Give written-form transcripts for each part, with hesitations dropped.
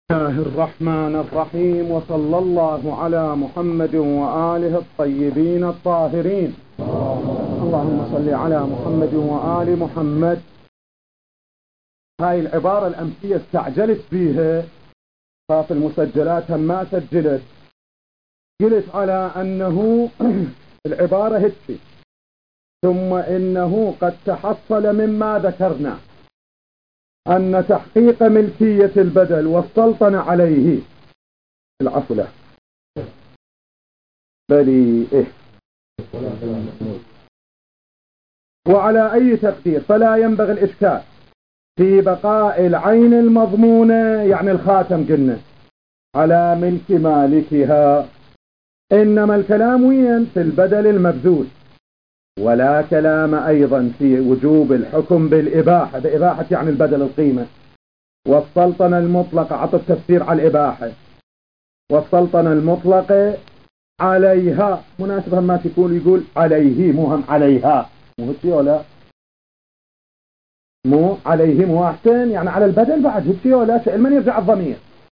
الله الرحمن الرحيم، وصلى الله على محمد وآله الطيبين الطاهرين. اللهم صل على محمد وآل محمد. هاي العبارة الأمسية استعجلت فيها، ففي المسجلات هم ما سجلت. قلت على أنه العبارة هتفي، ثم إنه قد تحصل مما ذكرنا أن تحقيق ملكية البدل والسلطنة عليه العفلة وعلى أي تقدير، فلا ينبغي الإشكال في بقاء العين المضمونة، يعني الخاتم قلنا، على ملك مالكها. إنما الكلام وين؟ في البدل المبذول، ولا كلام أيضا في وجوب الحكم بالإباحة. بإباحة يعني البدل القيمة. والسلطنة المطلقة، عطف تفسير على الإباحة، والسلطنة المطلقة عليها. مناسبة ما تكون يقول عليه، مو هم عليها، مو هتي ولا مو عليه، مو أحسن يعني على البدل بعد هتي ولا شيء، من يرجع الضمير.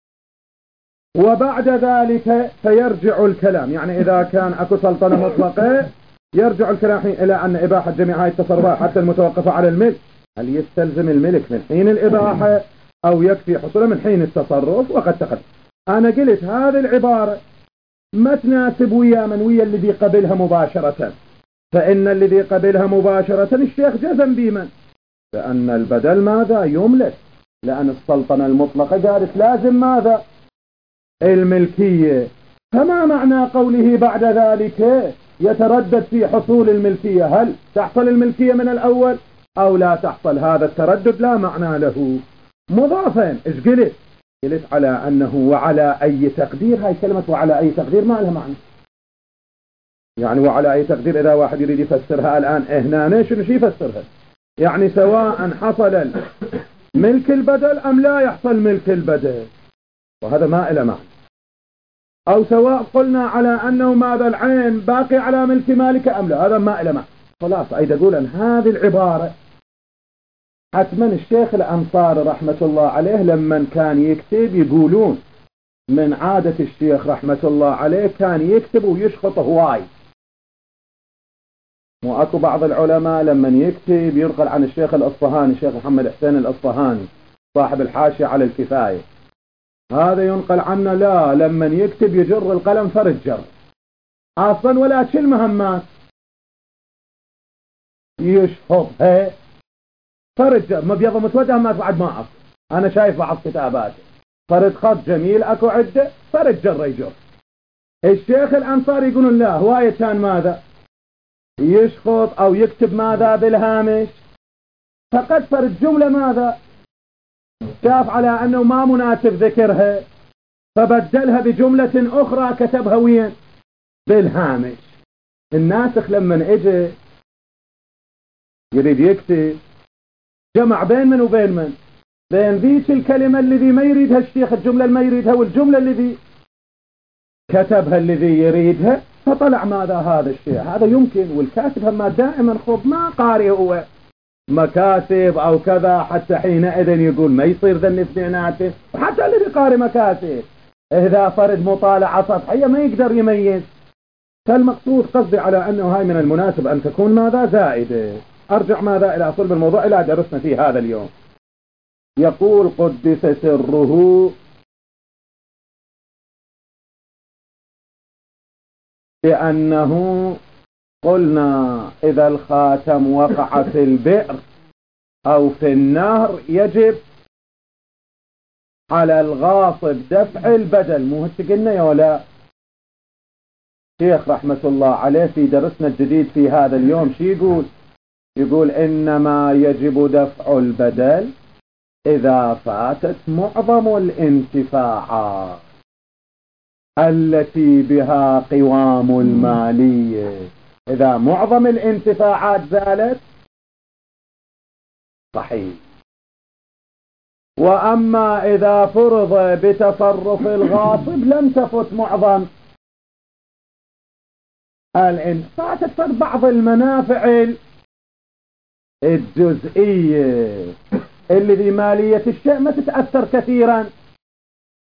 وبعد ذلك فيرجع الكلام، يعني إذا كان أكو سلطنة مطلقة يرجع الكلام إلى أن إباحة جميع هاي التصرفات حتى المتوقفة على الملك، هل يستلزم الملك من حين الإباحة أو يكفي حصوله من حين التصرف؟ وقد تقدم أنا قلت هذه العبارة ما تناسب ويا من ويا الذي قبلها مباشرة، فإن الذي قبلها مباشرة الشيخ جزم بمن، لأن البدل ماذا؟ يملك، لأن السلطنة المطلقة قالت لازم ماذا؟ الملكية. فما معنى قوله بعد ذلك يتردد في حصول الملكية؟ هل تحصل الملكية من الأول أو لا تحصل؟ هذا التردد لا معنى له. مضافا إيش قلت؟ قلت على أنه وعلى أي تقدير. هاي كلمة وعلى أي تقدير ما لها معنى، يعني وعلى أي تقدير إذا واحد يريد يفسرها الآن هنا شنو يفسرها؟ يعني سواء حصل ملك البدل أم لا يحصل ملك البدل، وهذا ما له معنى. أو سواء قلنا على أنه ماذا العين باقي على ملك مالك أم لا، هذا ما له معنى. خلاص أيضا أقول أن هذه العبارة حتما الشيخ الأنصاري رحمة الله عليه لما كان يكتب يقولون من عادة الشيخ رحمة الله عليه كان يكتب ويشخط هواي. وأكو بعض العلماء لما يكتب ينقل عن الشيخ الأصفهاني، الشيخ محمد حسين الأصفهاني صاحب الحاشية على الكفاية، هذا ينقل عنه لا، لما يكتب يجر القلم فرد جر أصلا ولا تشيل مهمات، يشفطها فرد جر مبيض متوجه ما بعد ما أصل. أنا شايف بعض كتاباته فرد خط جميل أكو عدة فرد جر يجر. الشيخ الأنصاري يقولون لا، هواية كان ماذا؟ يشخط أو يكتب ماذا بالهامش، فقد فرد جملة ماذا؟ شاف على أنه ما مناسب ذكرها فبدلها بجملة أخرى كتبها وين؟ بالهامش. الناسخ لما اجى يريد يكتب جمع بين من وبين من؟ بين ذيك الكلمة الذي ما يريدها الشيخ، الجملة اللي ما يريدها، والجملة الذي كتبها الذي يريدها، فطلع ماذا؟ هذا الشيء. هذا يمكن، والكاتب هم دائما خب ما قارئ هو مكاتب أو كذا، حتى حينئذ يقول ما يصير ذا الاثنينات. وحتى اللي بيقارئ مكاتب إذا فرد مطالعة سطحية ما يقدر يميز. فالمقصود قصدي على أنه هاي من المناسب أن تكون ماذا؟ زائدة. أرجع ماذا إلى صلب الموضوع إلى درسنا فيه هذا اليوم. يقول قدس سره بأنه قلنا إذا الخاتم وقع في البئر أو في النهر يجب على الغاصب دفع البدل. مو هسه قلنا يا ولا شيخ رحمة الله عليه في درسنا الجديد في هذا اليوم شي يقول؟ يقول إنما يجب دفع البدل إذا فاتت معظم الانتفاعات التي بها قوام المالية. إذا معظم الانتفاعات زالت صحيح. وأما إذا فرض بتصرف الغاصب لم تفت معظم فاتت بعض المنافع الجزئية اللي بمالية الشيء ما تتأثر كثيرا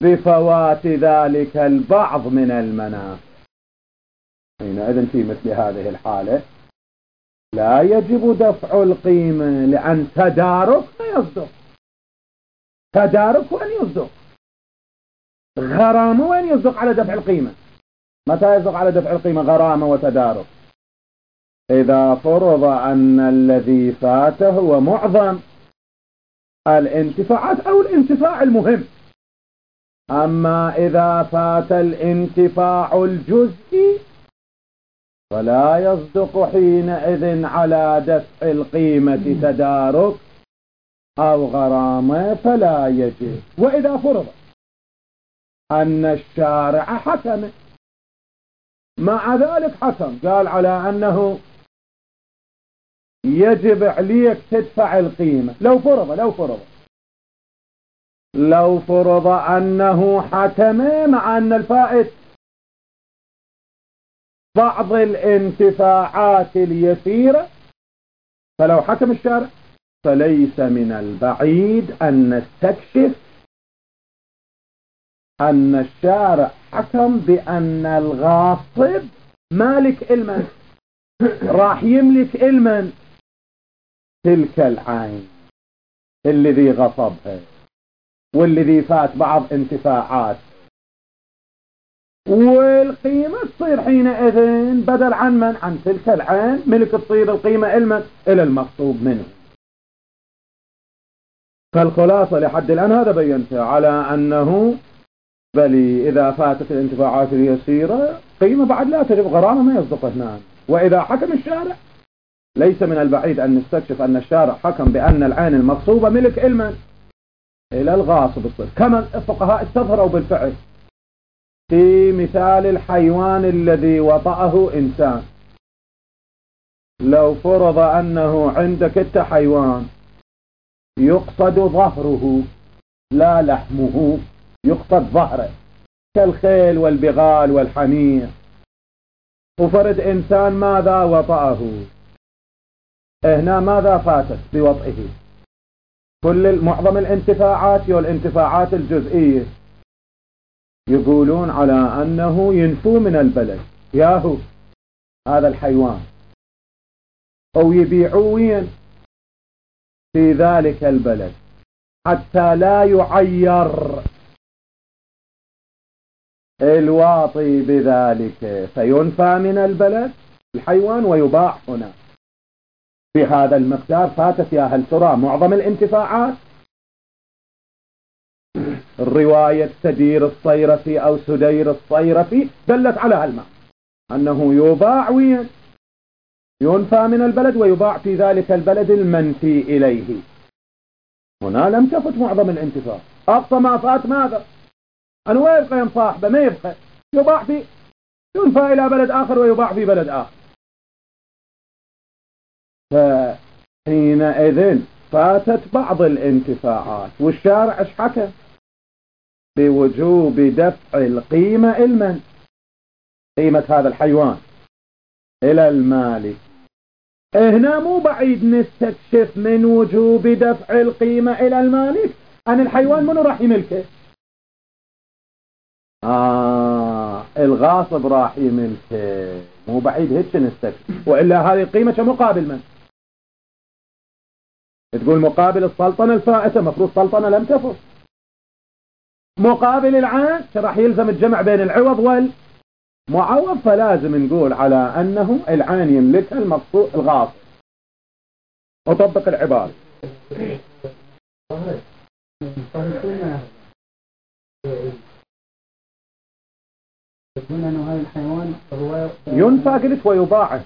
بفوات ذلك البعض من المنافع. حينئذ في مثل هذه الحالة لا يجب دفع القيمة، لأن تدارك ما يصدق. تدارك وين يصدق؟ غرامة وين يصدق على دفع القيمة؟ متى يصدق على دفع القيمة غرامة وتدارك؟ إذا فرض أن الذي فات هو معظم الانتفاعات أو الانتفاع المهم. أما إذا فات الانتفاع الجزئي فلا يصدق حينئذ على دفع القيمة تدارك أو غرامة، فلا يجب. وإذا فرض أن الشارع حكم، مع ذلك حكم قال على أنه يجب عليك تدفع القيمة، لو فرض أنه حكم مع أن الفائت بعض الانتفاعات اليسيرة، فلو حكم الشارع فليس من البعيد أن نستكشف أن الشارع حكم بأن الغاصب مالك المن، راح يملك المن تلك العين الذي غصبها والذي فات بعض انتفاعات، والقيمة تصير حينئذ بدل عن من؟ عن تلك العين ملك، تصير القيمة المن إلى المغصوب منه. فالخلاصة لحد الآن هذا بينته على أنه بل إذا فاتت الانتفاعات اليسيرة قيمة بعد لا تجب غرامة، ما يصدق هنا. وإذا حكم الشارع ليس من البعيد أن نستكشف أن الشارع حكم بأن العين المغصوبة ملك المن إلى الغاصب الصير، كما الفقهاء استظهروا بالفعل في مثال الحيوان الذي وطأه إنسان. لو فرض أنه عندك انت حيوان يقصد ظهره لا لحمه، يقصد ظهره كالخيل والبغال والحمير، وفرد إنسان ماذا وطأه، هنا ماذا فاتت بوطئه؟ معظم الانتفاعات والانتفاعات الجزئية. يقولون على أنه ينفو من البلد ياهو هذا الحيوان، أو يبيعوه وين؟ في ذلك البلد حتى لا يعير الواطي بذلك، فينفى من البلد الحيوان ويباع هنا بهذا المقدار. فاتت يا هل ترى معظم الانتفاعات؟ الرواية سدير الصيرفي أو سدير الصيرفي دلت على هالمعنى، أنه يباع وين؟ ينفى من البلد ويباع في ذلك البلد المنفي إليه. هنا لم تفت معظم الانتفاع، أقصى ما فات ماذا؟ أنا ويبقى ينصاحبه ما يبقى، يباع في ينفى إلى بلد آخر ويباع في بلد آخر. فحينئذ فاتت بعض الانتفاعات، والشارع ايش حكى؟ بوجوب دفع القيمة المن، قيمة هذا الحيوان إلى المالك. هنا مو بعيد نستكشف من وجوب دفع القيمة إلى المالك أن الحيوان منو راح يملكه؟ الغاصب راح يملكه، مو بعيد هيك نستكشف. وإلا هذه القيمة كمقابل من؟ تقول مقابل السلطنة الفائتة، مفروض السلطنة لم تفت. مقابل العين راح يلزم الجمع بين العوض والمعوض، فلازم نقول على أنه العين يملكها المقصود الغاصب، وطبق العبارة. يقول أنه هذا الحيوان هو ينفى قلت ويباع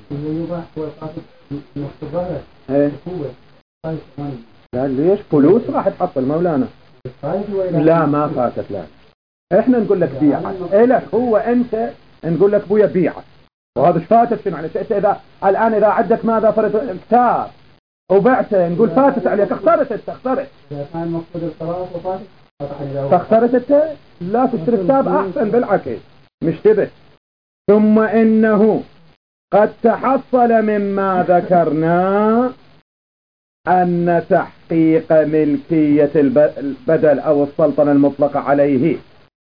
لا ليش فلوس راح تحصل مولانا؟ لا ما فاتت. لا احنا نقول لك بيعت إلك، هو انت نقول لك بويا بيعت، وهذا ايش فاتت شنو يعني؟ اذا الان اذا عندك ماذا فرد كتاب وبعته نقول فاتت عليك، اخترت كان المقصود القراءة وفاتت فاخترت انت لا تشتري كتاب احسن بالعكس مشتبه. ثم انه قد تحصل مما ذكرنا أن تحقيق ملكية البدل أو السلطنة المطلقة عليه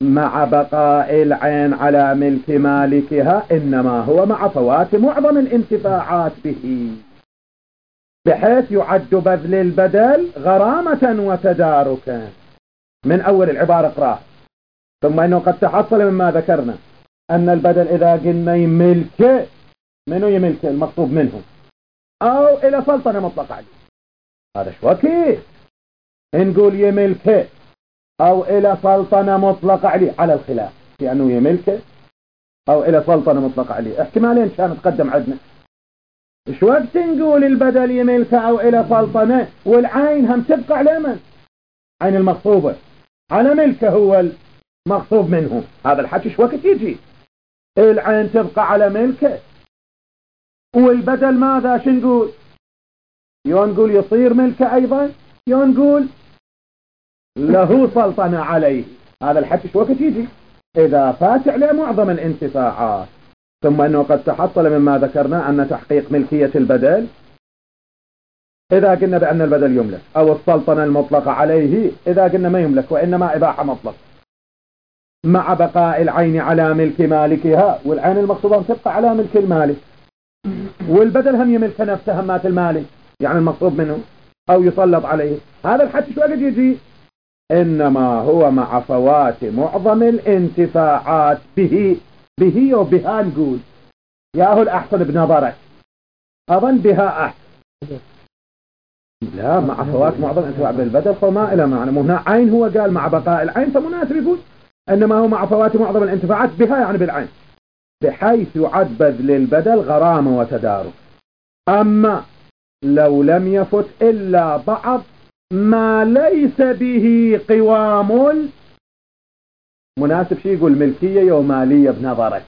مع بقاء العين على ملك مالكها، إنما هو مع فوات معظم الانتفاعات به، بحيث يعد بذل البدل غرامة وتداركا. من أول العبارة اقرأ. ثم إنه قد تحصل مما ذكرنا أن البدل إذا قلنا يملك، منه يملك المقصود منه، أو إلى سلطنة مطلقة عليه، هذا شو كيف نقول يملك أو إلى سلطنة مطلقة عليه على الخلاف في أنه يملك أو إلى سلطنة مطلقة عليه. احتمالين كان تقدم عندنا. شو وقت نقول البدل يملك أو إلى سلطنة والعين هم تبقى على من؟ عين المغصوبة على ملكه هو المغصوب منه. هذا الحكي شو وقت يجي؟ العين تبقى على ملكه والبدل ماذا شو نقول؟ يو نقول يصير ملكه أيضا، يو نقول له سلطنة عليه. هذا الحكي شو وقت يجي؟ إذا فات عليه معظم الانتفاعات. ثم أنه قد تحصل مما ذكرنا أن تحقيق ملكية البدل إذا قلنا بأن البدل يملك، أو السلطنة المطلقة عليه إذا قلنا ما يملك وإنما إباحة مطلق، مع بقاء العين على ملك مالكها، والعين المقصودة تبقى على ملك المالك، والبدل هم يملك نفسه همات المالك يعني المقصود منه، أو يسلط عليه. هذا الحكي شو قد يجي؟ إنما هو مع فوات معظم الانتفاعات به وبها نقول ياهو الأحسن بنظرك، أظن بها أحسن. لا، مع فوات معظم الانتفاع بالبدل فما إلى معنى. هنا عين هو قال مع بقاء العين، فمناسب يقول إنما هو مع فوات معظم الانتفاعات بها يعني بالعين، بحيث يعد بذل البدل غرامة وتدارك. أما لو لم يفت إلا بعض ما ليس به قوام، مناسب شيء يقول ملكية يومالية بنظرك،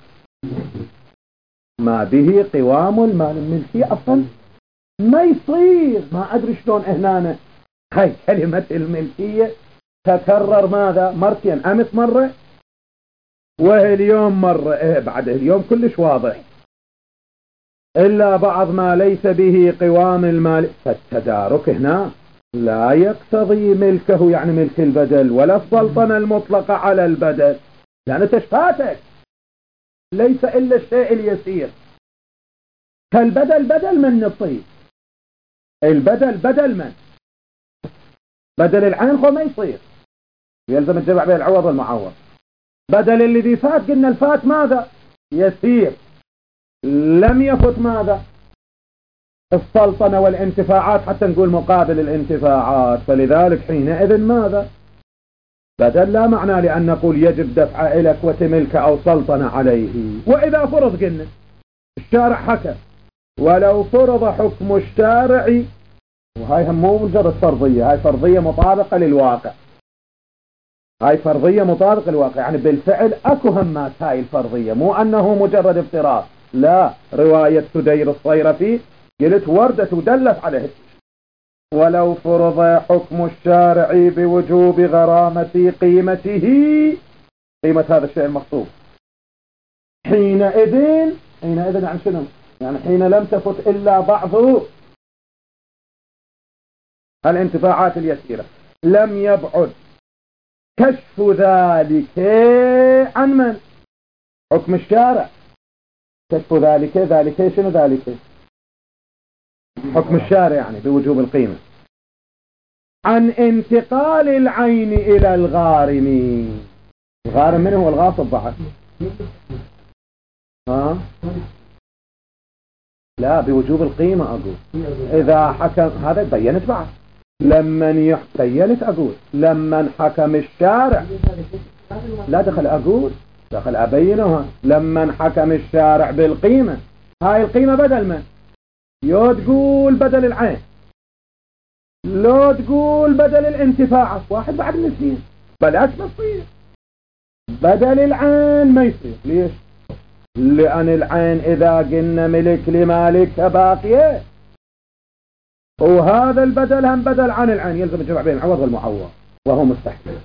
ما به قوام المال. الملكية أصلا ما يصير، ما أدري شلون هنا هاي كلمة الملكية تكرر ماذا مرتين، أمس مرة واليوم مرة، بعد اليوم كلش واضح. إلا بعض ما ليس به قوام المال، فالتدارك هنا لا يقتضي ملكه يعني ملك البدل ولا السلطنة المطلقة على البدل، لأن تشفاتك ليس إلا الشيء اليسير. فالبدل بدل من نصيب، البدل بدل من بدل العين خو ما يصير، يلزم الجمع بين العوض والمعوض. بدل الذي فات قلنا الفات ماذا يسير، لم يفت ماذا السلطنة والانتفاعات حتى نقول مقابل الانتفاعات. فلذلك حينئذ ماذا بدل لا معنى لأن نقول يجب دفع إلك وتملك أو سلطنة عليه. وإذا فرض قلنا الشارع حكم، ولو فرض حكم الشارع، وهاي هم مو مجرد فرضية، هاي فرضية مطابقة للواقع، هاي فرضية مطابقة للواقع، يعني بالفعل أكو همات هاي الفرضية، مو أنه مجرد افتراض. لا، رواية سدير الصيرفي قلت وردت ودلت عليه. ولو فرض حكم الشارع بوجوب غرامة قيمته، قيمة هذا الشيء المخطوب، حينئذ يعني شنو؟ يعني حين لم تفت إلا بعض الانتفاعات اليسيرة، لم يبعد كشف ذلك عن من؟ حكم الشارع. كشف ذلك شنو ذلك؟ حكم الشارع يعني بوجوب القيمة، عن انتقال العين إلى الغارم. الغارم من هو؟ الغاصب بعد. لا، بوجوب القيمة أقول. إذا حكم هذا بينت بعد لمن بينت أقول لمن حكم الشارع، لا دخل أقول دخل أبينها. لمن حكم الشارع بالقيمة، هاي القيمة بدل من؟ يو تقول بدل العين، لو تقول بدل الانتفاع، واحد بعد من الاثنين. بلاش نصير بدل العين ما يصير. ليش؟ لأن العين إذا قلنا ملك لمالك باقية، وهذا البدل هم بدل عن العين، يلزم الجمع بين العوض والمعوض وهو مستحيل.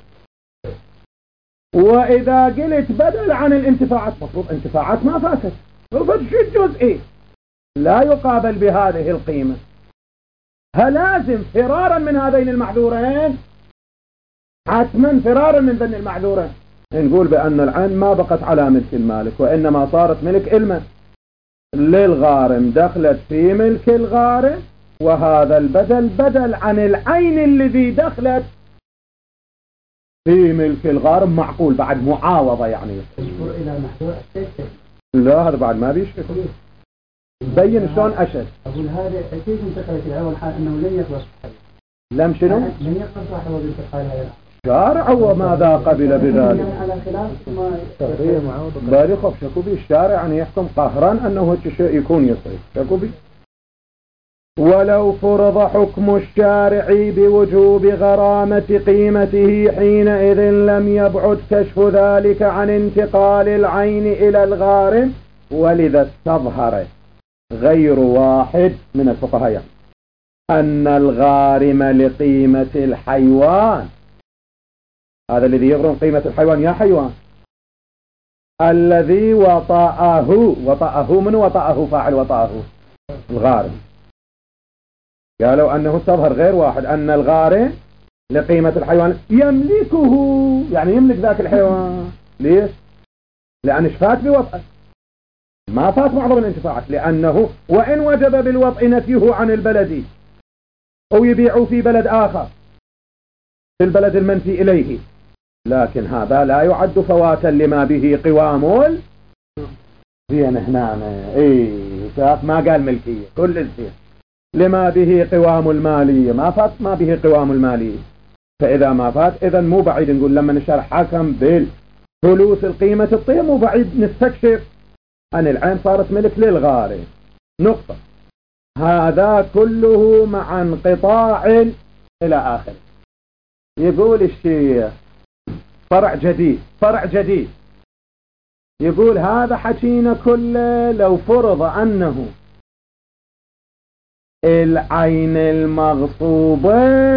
وإذا قلت بدل عن الانتفاعات، مفروض انتفاعات ما فاتت، فالشيء الجزئي لا يقابل بهذه القيمة. فلازم فرارا من هذين المعذورين، حتما فرارا من ذن المعذورين، نقول بأن العين ما بقت على ملك المالك، وإنما صارت ملك المن للغارم، دخلت في ملك الغارم، وهذا البدل بدل عن العين الذي دخلت في ملك الغارم. معقول بعد معاوضة يعني إلى محذور لا هذا بعد ما بيشكل. بين شلون أشد. أقول هذا أكيد انتقلت الأول حال أنه لن يخلص لم شنو؟ لن يخلص صاحبه بانتقال هذا شارع وماذا قبل بذلك؟ على خلاف ما تغيير معاوضة بالي خب شكوبي الشارع يعني يحكم قهرا أنه هيك شيء يكون يصير شكوبي. ولو فرض حكم الشارع بوجوب غرامة قيمته حينئذ لم يبعد كشف ذلك عن انتقال العين إلى الغارم، ولذا استظهر غير واحد من الفقهاء يعني أن الغارم لقيمة الحيوان، هذا الذي يغرم قيمة الحيوان يا حيوان الذي وطأه من وطأه فاعل وطأه الغارم، قالوا أنه استظهر غير واحد أن الغارم لقيمة الحيوان يملكه، يعني يملك ذاك الحيوان. ليش؟ لأن فات بوطأ ما فات معظم الانتفاعات، لأنه وإن وجب بالوطء نفيه عن البلد أو يبيع في بلد آخر في البلد المنفي إليه، لكن هذا لا يعد فواتا لما به قوام زين هنا شاف ما قال ملكية كل الزين لما به قوام المالية، ما فات ما به قوام المالية، فإذا ما فات إذا مو بعيد نقول لما نشرح حكم بالفلوس القيمة الطيب مو بعيد نستكشف أن العين صارت ملك للغارم. نقطة. هذا كله مع انقطاع إلى آخر. يقول الشيخ فرع جديد يقول هذا حكينا كله لو فرض أنه العين المغصوبة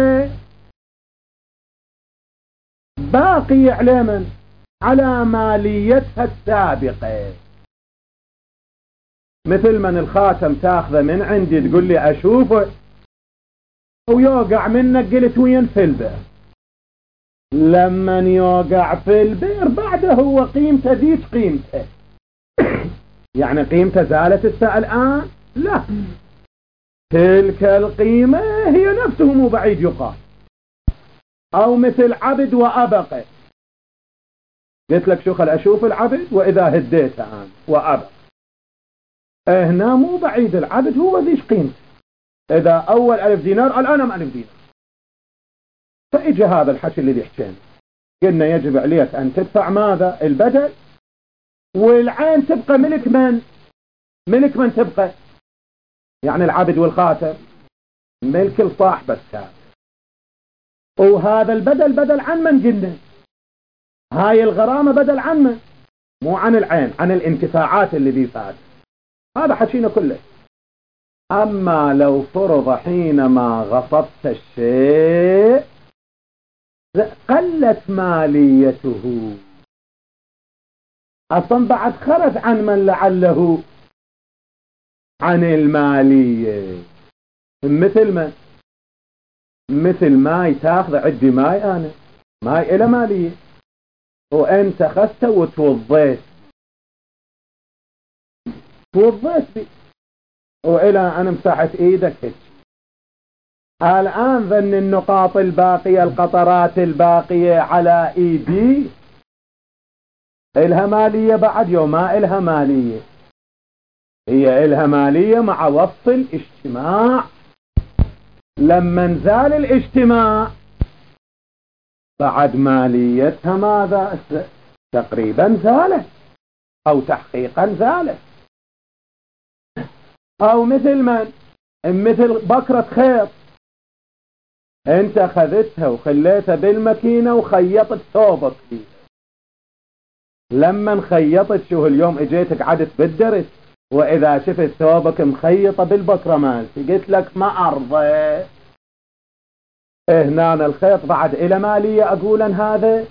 باقي علما على ماليتها السابقة، مثل من الخاتم تاخذه من عندي تقول لي أشوفه ويوقع منك قلت وين في البئر، لما يوقع في البئر بعده هو قيمته ذيك قيمته يعني قيمته زالت الآن لا، تلك القيمة هي نفسه مو بعيد يقال. أو مثل عبد وأبق، قلت لك شو خل أشوف العبد وإذا هديته أنا وأبق، هنا مو بعيد العبد هو ذيش قيمته، إذا أول 1000 دينار الآن 1000 دينار. فإجى هذا الحكي اللي حكينا قلنا يجب عليك أن تدفع ماذا البدل، والعين تبقى ملك من تبقى يعني العبد والخاتم ملك الصاحب السابق، وهذا البدل بدل عن من قلنا هاي الغرامة بدل عن من مو عن العين، عن الانتفاعات اللي بيفاد. هذا حكينا كله. أما لو فرض حينما غصبت الشيء قلت ماليته أصلا بعد خرج عن من لعله عن المالية، مثل ماي تاخذ عندي ماي أنا ماي إلى مالية وأنت خذته وتوضيت بي وإلى أنا مساحة إيدك هيك، الآن ظن النقاط الباقية القطرات الباقية على إيدي إلها مالية بعد يوم ما إلها مالية، هي إلها مالية مع وصف الاجتماع، لما نزال الاجتماع بعد ماليتها ماذا تقريبا زالت أو تحقيقا زالت. أو مثل بكرة خيط انت خذتها وخليتها بالماكينة وخيطت ثوبك فيه، لما خيطت شو اليوم اجيتك عدت بالدرس واذا شفت ثوبك مخيطة بالبكرة مالتي قلت لك ما ارضى، هنا الخيط بعد الى مالية اقولا هذا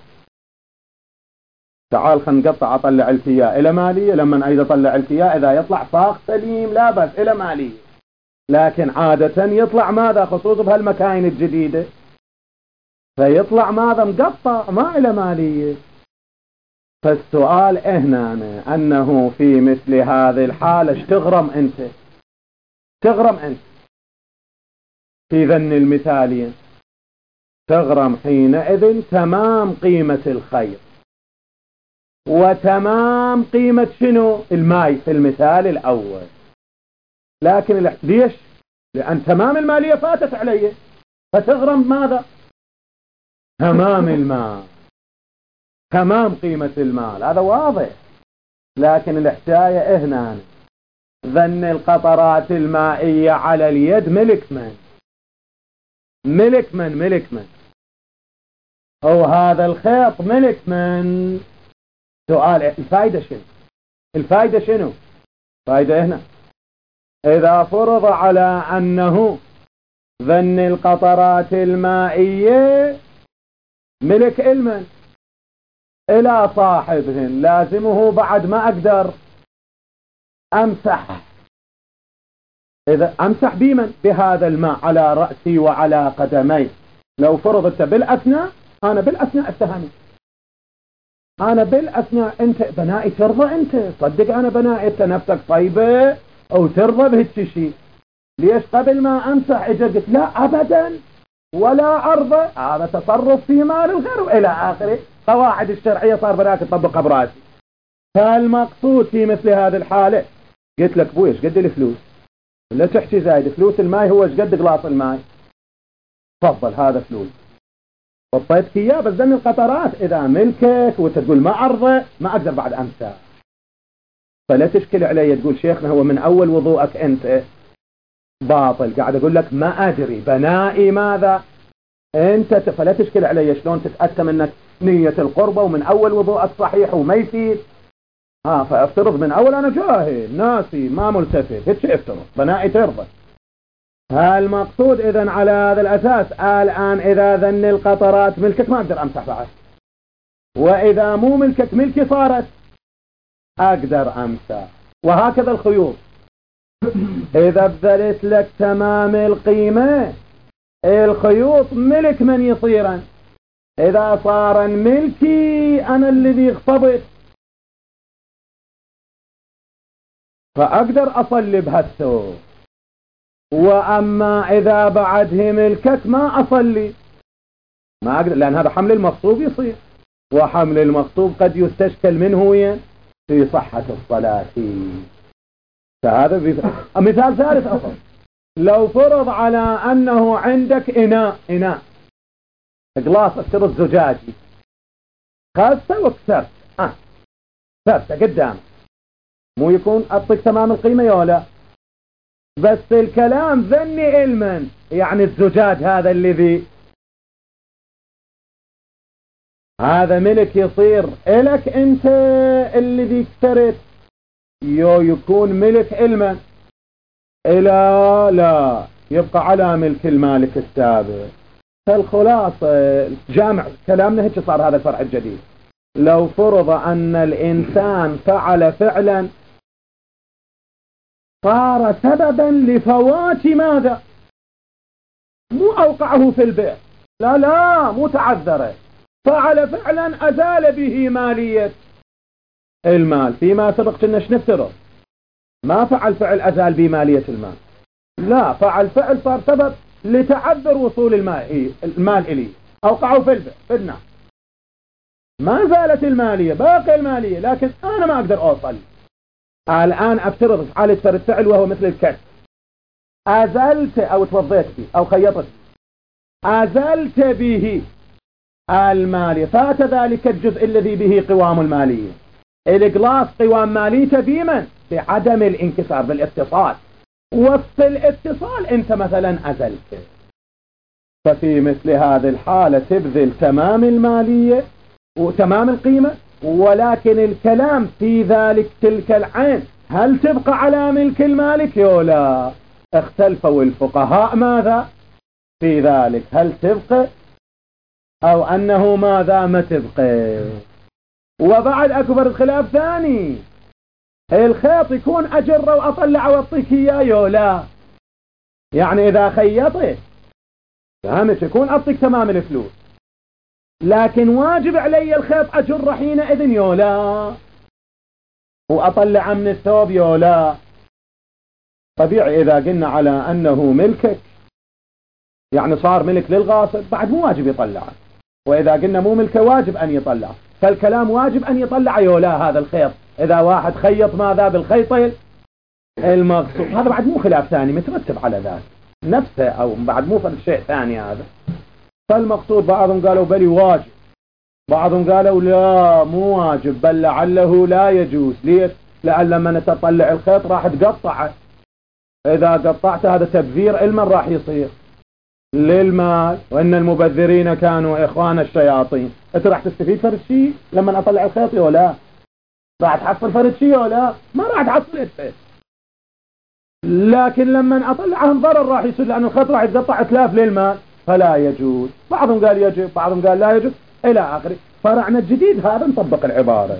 تعال خلينا نقطع اطلع الكياء الى مالية، لما ايضا اطلع الكياء اذا يطلع صاغ سليم لا بس الى مالية، لكن عادة يطلع ماذا خصوصا بهالمكاين الجديدة فيطلع ماذا مقطع ما إلى مالية. فالسؤال هنا أنه في مثل هذه الحالة تغرم أنت في ذن المثالين، تغرم حينئذ تمام قيمة الخير وتمام قيمة شنو الماء في المثال الأول. لكن ليش؟ لأن تمام المالية فاتت عليه، فتغرم ماذا؟ تمام المال، تمام قيمة المال، هذا واضح. لكن الحكاية هنا ذن القطرات المائية على اليد ملك من أو هذا الخيط ملك من. سؤال الفائدة شنو؟ فائدة هنا إذا فرض على أنه ذن القطرات المائية ملك المن إلى صاحبهن، لازمه بعد ما أقدر أمسح. إذا أمسح بمن؟ بهذا الماء على رأسي وعلى قدمي. لو فرضت بالأثناء، أنا بالأثناء اتهمت، أنا بالأثناء أنت بنائي ترضى؟ أنت صدق أنا بنائي، أنت نفسك طيبة أو ترضى بهالشيء؟ ليش قبل ما أمسح إجا قلت لا أبدا ولا أرضى؟ هذا تصرف في مال الغير وإلى آخره. قواعد الشرعية صار براك تطبقها براسي. فالمقصود في مثل هذه الحالة، قلت لك بوي ايش قد الفلوس؟ لا تحكي زايد، فلوس الماي هو ايش قد غلاص الماي؟ تفضل هذا فلوس، وطيتك اياه. بس ذن القطرات اذا ملكك وتقول ما ارضى ما اقدر بعد امسح، فلا تشكل علي تقول شيخنا هو من اول وضوءك انت باطل. قاعد اقول لك ما ادري بنائي ماذا انت، فلا تشكل علي شلون تتأتى منك نية القربة ومن اول وضوءك صحيح وما يفيد. فافترض من اول انا جاهل ناسي ما ملتفت، هيك افترض بنائي ترضى. المقصود اذا على هذا الاساس الان اذا ذن القطرات ملكك ما اقدر امسح بعد، واذا مو ملكك ملكي صارت اقدر امسح. وهكذا الخيوط، اذا بذلت لك تمام القيمة الخيوط ملك من يصيرا. اذا صار ملكي انا الذي اغتبط فاقدر اصلب هالثوب، واما اذا بعده ملكك ما اصلي، ما اقدر، لان هذا حمل المغصوب يصير، وحمل المغصوب قد يستشكل منه وين؟ في صحة الصلاة. فهذا مثال ثالث اخر. لو فرض على انه عندك اناء قلاص افترض زجاجي، خذته وكسرت كسرته قدامك، مو يكون اطلق تمام القيمة يولا؟ بس الكلام ذني علما، يعني الزجاج هذا الذي هذا ملك يصير إلك انت الذي كسرت، يكون ملك علما لا يبقى على ملك المالك السابق. فالخلاصة جامع كلامنا هيك صار هذا الفرع الجديد. لو فرض أن الإنسان فعل فعلا صار سببا لفوات ماذا؟ مو أوقعه في البيع، لا مو تعذره، فعل فعلا أزال به مالية المال. فيما سبق كنا نفترض ما فعل فعل أزال به مالية المال، لا فعل فعل صار سبب لتعذر وصول المال إليه، أوقعه في البيع في النار، ما زالت المالية باقي المالية، لكن أنا ما أقدر أوصل. الآن أفترض حالة فرد فعل وهو مثل الكسر، أزلت أو توضيت به أو خيطت أزلت به المالية، فات ذلك الجزء الذي به قوام المالية. القلاص قوام ماليته بمن؟ بعدم الانكسار، بالاتصال، وسط الاتصال انت مثلا أزلت. ففي مثل هذه الحالة تبذل تمام المالية وتمام القيمة، ولكن الكلام في ذلك تلك العين هل تبقى على ملك المالك يولا؟ اختلفوا الفقهاء ماذا في ذلك، هل تبقى او انه ماذا ما تبقى. وبعد اكبر الخلاف ثاني، الخيط يكون اجره واطلع واعطيك اياه يولا؟ يعني اذا خيطت فهمت يكون اعطيك تمام الفلوس، لكن واجب علي الخيط أجر حينئذ يولا، وأطلع من الثوب يولا. طبيعي إذا قلنا على أنه ملكك يعني صار ملك للغاصب بعد مو واجب يطلعه، وإذا قلنا مو ملكه واجب أن يطلع، فالكلام واجب أن يطلع يولا هذا الخيط إذا واحد خيط ماذا بالخيط المغصوب. هذا بعد مو خلاف ثاني مترتب على ذلك نفسه، أو بعد مو فرد شيء ثاني هذا. فالمقصود بعضهم قالوا بل واجب، بعضهم قالوا لا مو واجب بل لعله لا يجوز. ليش؟ لأن لما نتطلع الخيط راح تقطعه، إذا قطعت هذا تبذير المن راح يصير للمال، وإن المبذرين كانوا إخوان الشياطين. أنت راح تستفيد فرد شيء لما أطلع الخيط ولا راح تحصل فرد شيء ولا ما راح تحصل إنت. لكن لما أطلعهم ضرر راح يصير، لأن الخيط راح يتقطع إتلاف للمال، فلا يجوز. بعضهم قال يجب، بعضهم قال لا يجوز إلى آخره. فرعنا الجديد هذا نطبق العبارة.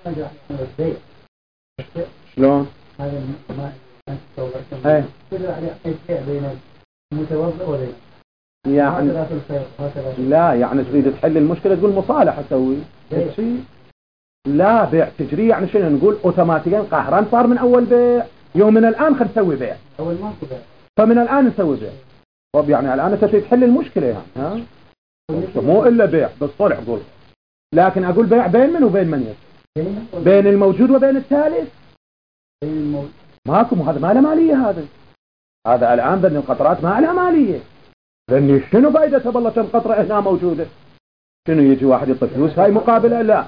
شلون؟ هذا ما ايه بين المتوضئ وبين يعني لا يعني تريد تحل المشكلة تقول مصالحة تسوي شيء. لا بيع تجري يعني شنو نقول اوتوماتيكيا قهرا صار من اول بيع. يوم من الان خل نسوي بيع، اول ما بيع فمن الان نسوي بيع. طب يعني الان انت تريد تحل المشكلة يعني ها مو الا بيع بالصلح قول. لكن اقول بيع بين من وبين من يسوي؟ بين الموجود وبين الثالث. ماكو، هذا ما له مالية. هذا الآن ذن القطرات ما لها مالية. ذن شنو فائدة بالله كم قطرة هنا موجودة؟ شنو يجي واحد يطلب فلوس هاي مقابلة؟ لا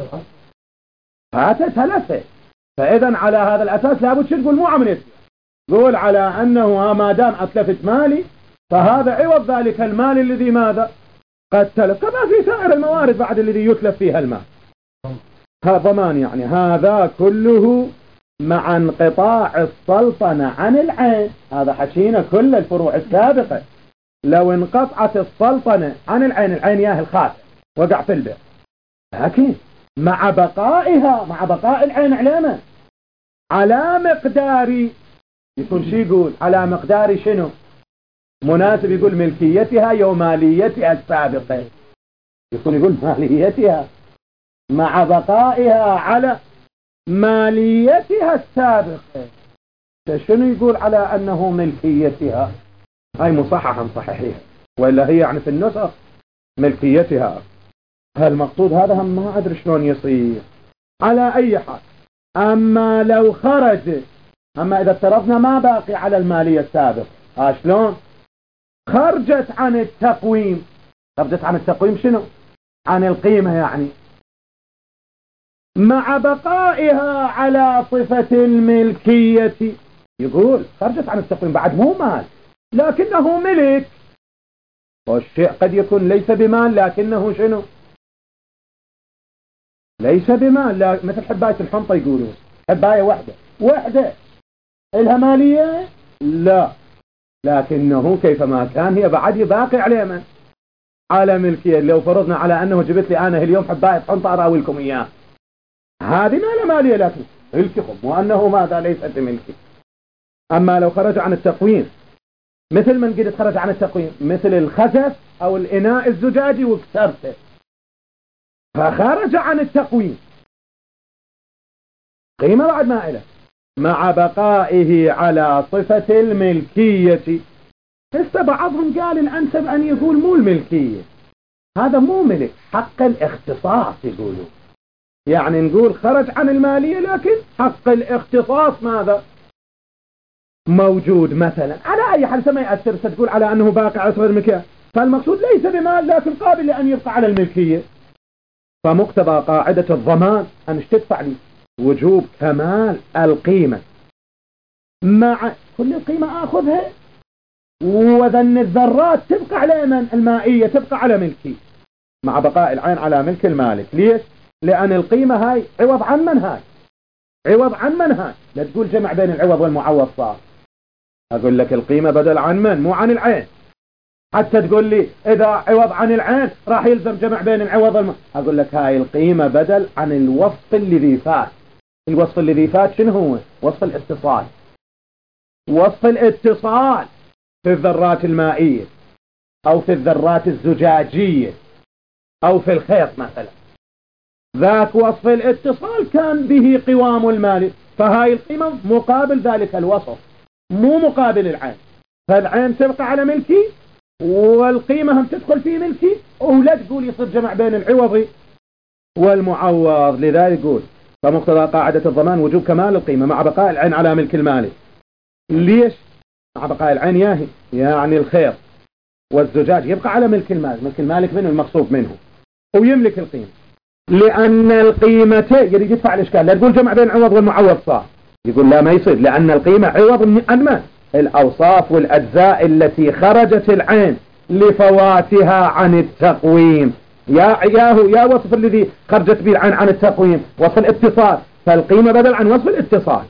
هاتت ثلاثة. فإذا على هذا الأساس لابد شو تقول؟ مو عملية قول على أنه ما دام أتلفت مالي فهذا عوض ذلك المال الذي ماذا قد تلف، كما في سائر الموارد بعد الذي يتلف فيها المال. هذا ضمان يعني. هذا كله مع انقطاع السلطنة عن العين. هذا حكينا كل الفروع السابقة. لو انقطعت السلطنة عن العين، العين ياه الخاتم وقع في البيع، لكن مع بقائها، مع بقاء العين علامة على مقدار يكون شي يقول على مقدار شنو مناسب، يقول ملكيتها يوماليتها السابقة، يكون يقول ماليتها مع بقائها على ماليتها السابقة. شنو يقول على أنه ملكيتها؟ هاي مصححة مصححيها، وإلا هي يعني في النسخ ملكيتها. هالمقصود هذا هم ما أدري شلون يصير. على أي حال أما لو خرج، أما إذا افترضنا ما باقي على المالية السابقة شلون خرجت عن التقويم؟ خرجت عن التقويم شنو؟ عن القيمة يعني، مع بقائها على صفة الملكية. يقول خرجت عن التقويم بعد مو مال لكنه ملك، والشيء قد يكون ليس بمال لكنه شنو ليس بمال. لا مثل حباية الحنطة يقولون حباية واحدة إلها مالية لا، لكنه كيفما كان هي بعد باقي عليه من على ملكية. لو فرضنا على أنه جبت لي أنا اليوم حباية حنطة أراوي لكم إياه، هذه ما له مالية لكن ملككم، وأنه ماذا ليست ملكي. أما لو خرج عن التقويم مثل من قد خرج عن التقويم، مثل الخزف أو الإناء الزجاجي وكسرته فخرج عن التقويم، قيمة بعد ما إله مع بقائه على صفة الملكية. بعضهم قال الأنسب أن يقول مو الملكية، هذا مو ملك، حق الاختصاص يقولون. يعني نقول خرج عن المالية لكن حق الاختصاص ماذا موجود. مثلا على أي حال ما يأثر، ستقول على أنه باقي على صفة الملكية، فالمقصود ليس بمال لكن قابل لأن يبقى على الملكية. فمقتضى قاعدة الضمان أن تدفع لي وجوب كمال القيمة مع كل القيمة أخذها، وذن الذرات تبقى على من المائية تبقى على ملكي مع بقاء العين على ملك المالك. ليش؟ لأن القيمة هاي عوض عن من هاي عوض عن من هاي. لا تقول جمع بين العوض والمعوض صار، أقول لك القيمة بدل عن من مو عن العين. حتى تقول لي إذا عوض عن العين راح يلزم جمع بين العوض أقول لك هاي القيمة بدل عن الوصف الذي فات. الوصف الذي فات شنو هو؟ وصف الاتصال. وصف الاتصال في الذرات المائية أو في الذرات الزجاجية أو في الخيط مثلا. ذاك وصف الاتصال كان به قوام المالك، فهاي القيمة مقابل ذلك الوصف مو مقابل العين، فالعين تبقى على ملكي والقيمة هم تدخل في ملكي، ولا تقول يصير جمع بين العوض والمعوض. لذلك يقول فمقتضى قاعدة الضمان وجوب كمال القيمة مع بقاء العين على ملك المالك. ليش مع بقاء العين؟ يعني الخيط والزجاج يبقى على ملك المالك. ملك المالك منه المقصود منه ويملك القيمة، لأن القيمة يريد يدفع الإشكال. لا تقول جمع بين العوض والمعوض صح، يقول لا ما يصير، لأن القيمة عوض من أنما الأوصاف والأجزاء التي خرجت العين لفواتها عن التقويم. يا وصف الذي خرجت به العين عن التقويم وصف الاتصال، فالقيمة بدل عن وصف الاتصال،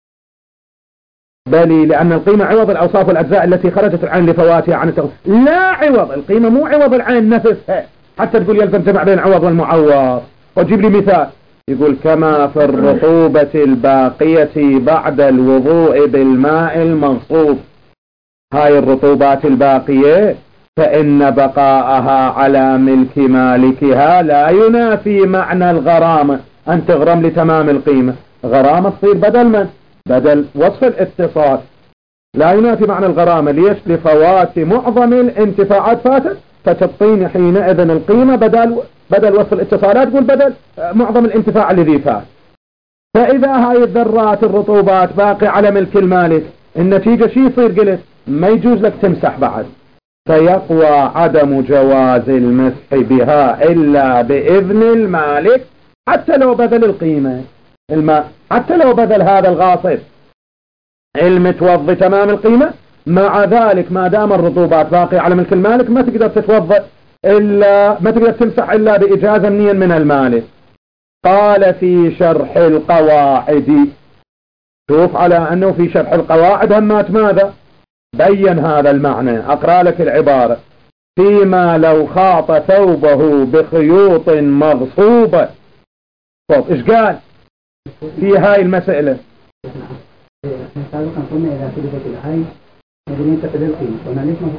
بل لأن القيمة عوض الأوصاف والأجزاء التي خرجت العين لفواتها عن التقويم، لا عوض. القيمة مو عوض العين نفسها حتى تقول يلزم جمع بين العوض والمعوض. وجيب لي مثال، يقول كما في الرطوبة الباقية بعد الوضوء بالماء المنصوب. هاي الرطوبات الباقية فإن بقاءها على ملك مالكها لا ينافي معنى الغرامة، أن تغرم لتمام القيمة. غرامة تصير بدل وصف الاتصال، لا ينافي معنى الغرامة. ليش؟ لفوات معظم الانتفاعات فاتت، فتبطين حينئذ القيمة بدل وصف الاتصالات، تقول بدل معظم الانتفاع الذي فات. فإذا هاي الذرات الرطوبات باقي على ملك المالك، النتيجة شي يصير؟ قلت ما يجوز لك تمسح بعد، فيقوى عدم جواز المسح بها إلا بإذن المالك، حتى لو بدل القيمة حتى لو بدل هذا الغاصب المتوضي تمام القيمة. مع ذلك ما دام الرطوبات باقي على ملك المالك ما تقدر تتوضأ إلا، ما تقدر تمسح إلا بإجازة منيا من المالك. قال في شرح القواعد، شوف على أنه في شرح القواعد همات ماذا بين هذا المعنى. أقرأ لك العبارة: فيما لو خاط ثوبه بخيوط مغصوبة. طب إيش قال في هاي المسألة؟ سابقا قلنا إذا تلفت العين مدنية تقدر القيمة، قلنا ليش ما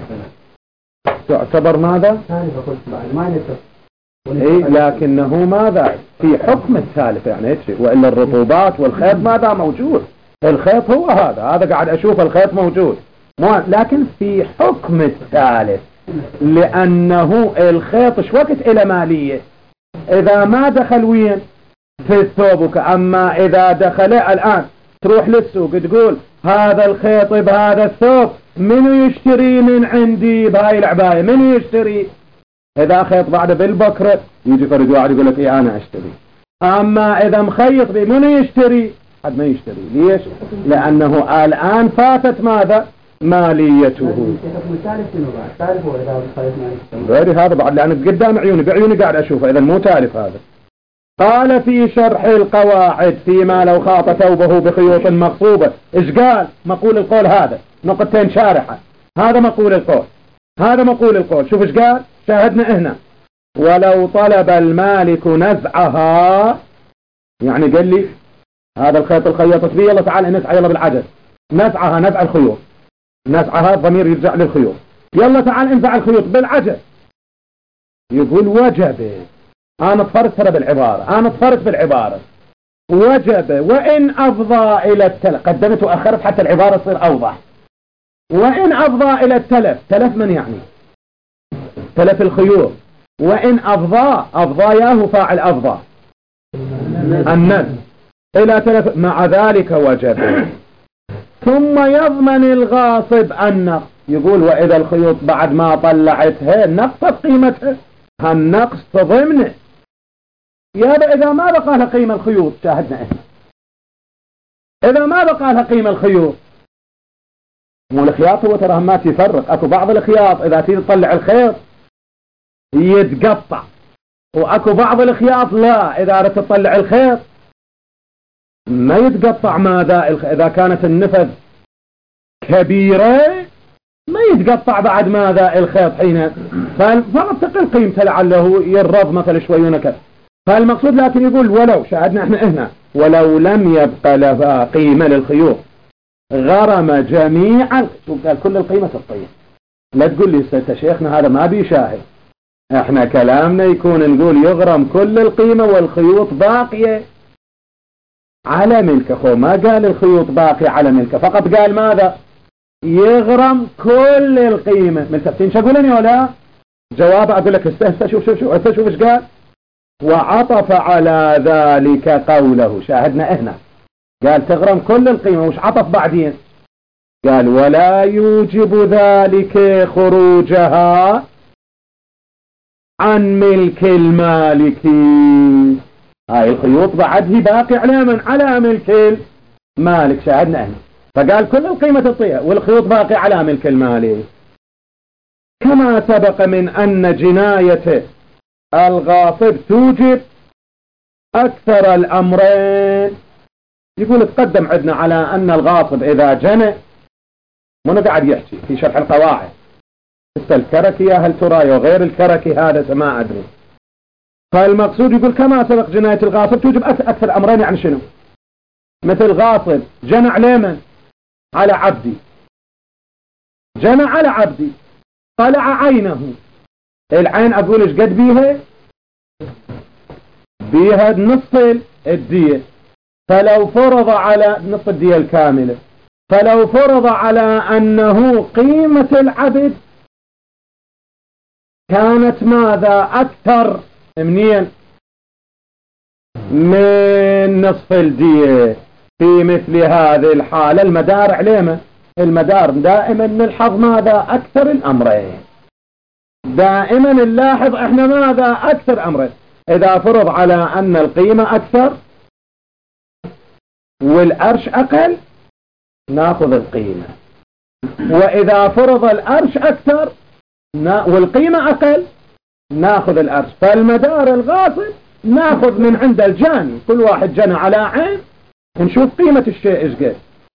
تعتبر ماذا؟ ثالثة قلت بعد ما يلتف. إيه لكنه ماذا في حكم الثالث يعني هيك، وإلا الرطوبات والخيط ماذا موجود؟ الخيط هو هذا قاعد أشوف الخيط موجود، لكن في حكم الثالث، لأنه الخيط شو وقت إلى مالية إذا ما دخل وين في الثوب. أما إذا دخل الآن تروح للسوق تقول هذا الخيط بهذا الثوب منو يشتري من عندي بهاي العباية؟ منو يشتري؟ إذا خيط بعد بالبكرة يجي فرد واحد يقول لك إيه أنا أشتري. أما إذا مخيط بي منو يشتري؟ حد ما يشتري. ليش؟ لأنه الآن فاتت ماذا ماليته. غير هذا بعد لأنك قدام عيوني بعيوني قاعد أشوفه، إذا مو تالف هذا. قال في شرح القواعد: فيما لو خاط ثوبه بخيوط مغصوبة. إيش قال؟ مقول القول هذا نقطتين شارحة، هذا مقول القول، هذا مقول القول. شوف إيش قال، شاهدنا هنا: ولو طلب المالك نزعها، يعني قال لي هذا الخيط الخياطة به يلا تعال نزع يلا بالعجل، نزعها نزع الخيوط، نزعها الضمير يرجع للخيوط، يلا تعال انزع الخيوط بالعجل. يقول وجب، أنا اطفرت ترى بالعبارة، أنا اطفرت بالعبارة، وجب وإن أفضى إلى التلف. قدمت وأخرت حتى العبارة تصير أوضح. وإن أفضى إلى التلف، تلف من يعني تلف الخيوط. وإن أفضاياه فاعل أفضى النزع إلى تلف، مع ذلك وجب. ثم يضمن الغاصب النقص. يقول وإذا الخيوط بعد ما طلعتها نقصت قيمتها، هالنقص ضمنه. يا إذا ما بقى لها قيمة الخيوط، شاهدنا إحنا إذا ما بقى لها قيمة الخيوط، مو الخياط هو ترى ما تفرق. أكو بعض الخياط إذا تيجي تطلع الخيط يتقطع، وأكو بعض الخياط لا، إذا أردت تطلع الخيط ما يتقطع. ماذا إذا كانت النفذ كبيرة ما يتقطع بعد ماذا الخيط حين فقط تقل قيمته لعله يرض مثل شوي ونكر. فالمقصود لكن يقول ولو شاهدنا احنا هنا ولو لم يبقى لها قيمة للخيوط غرم جميعا. شوف قال كل القيمة الطيب. لا تقول لي شيخنا هذا ما بيشاهد، احنا كلامنا يكون نقول يغرم كل القيمة والخيوط باقية على ملكه. خو ما قال الخيوط باقية على ملكه، فقط قال ماذا؟ يغرم كل القيمة. ملتفتين شو أقولني ولا؟ جواب أقول لك شوف ايش قال. وعطف على ذلك قوله، شاهدنا هنا قال تغرم كل القيمة، وش عطف بعدين؟ قال ولا يوجب ذلك خروجها عن ملك المالك. هاي الخيوط بعد هي باقي على من؟ على ملك المالك. شاهدنا هنا فقال كل القيمة تطيها والخيوط باقي على ملك المالك. كما سبق من أن جناية الغاصب توجب أكثر الأمرين. يقول تقدم عندنا على أن الغاصب إذا جنى، منو قاعد يحكي في شرح القواعد، الكركي يا هل ترى وغير الكركي هذا ما أدري. فالمقصود يقول كما سبق جناية الغاصب توجب أكثر الأمرين. يعني شنو؟ مثل غاصب جنى على من؟ على عبدي، جنى على عبدي، طلع عينه. العين أقول إيش قد بيها؟ بيها نصف الدية. فلو فرض على نصف الدية الكاملة، فلو فرض على أنه قيمة العبد كانت ماذا؟ أكثر منين؟ من نصف الدية. في مثل هذه الحالة المدار علينا، المدار دائما نلحظ ماذا؟ أكثر الأمرين. دائما نلاحظ احنا ماذا؟ أكثر أمرين. إذا فرض على أن القيمة أكثر والأرش أقل ناخذ القيمة، وإذا فرض الأرش أكثر والقيمة أقل ناخذ الأرش. فالمدار الغاصب ناخذ من عند الجاني، كل واحد جنى على عين نشوف قيمة الشيء إيش قد،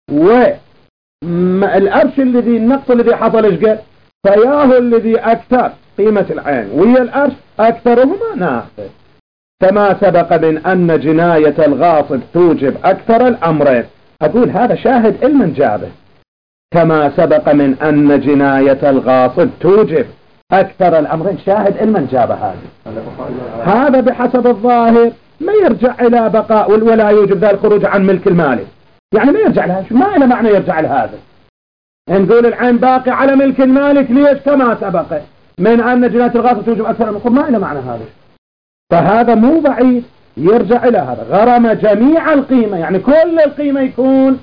والأرش الذي النقص الذي حصل إيش قد، فياه الذي أكثر قيمة العين وهي الأرش أكثرهما ناخذ. كما سبق من أن جناية الغاصب توجب أكثر الأمرين. أقول هذا شاهد علما جابه. كما سبق من أن جناية الغاصب توجب أكثر الأمرين، شاهد علما جابه. هذا بحسب الظاهر ما يرجع إلى بقاء ولا يوجب ذا الخروج عن ملك المالك، يعني ما يرجع لها، ما إلى معنى يرجع لهذا. نقول العين باقي على ملك المالك ليش؟ كما سبق من أن جناية الغاصب توجب أكثر الأمرين، ما إلى معنى هذا. فهذا مو بعيد يرجع إلى هذا. غرم جميع القيمة، يعني كل القيمة يكون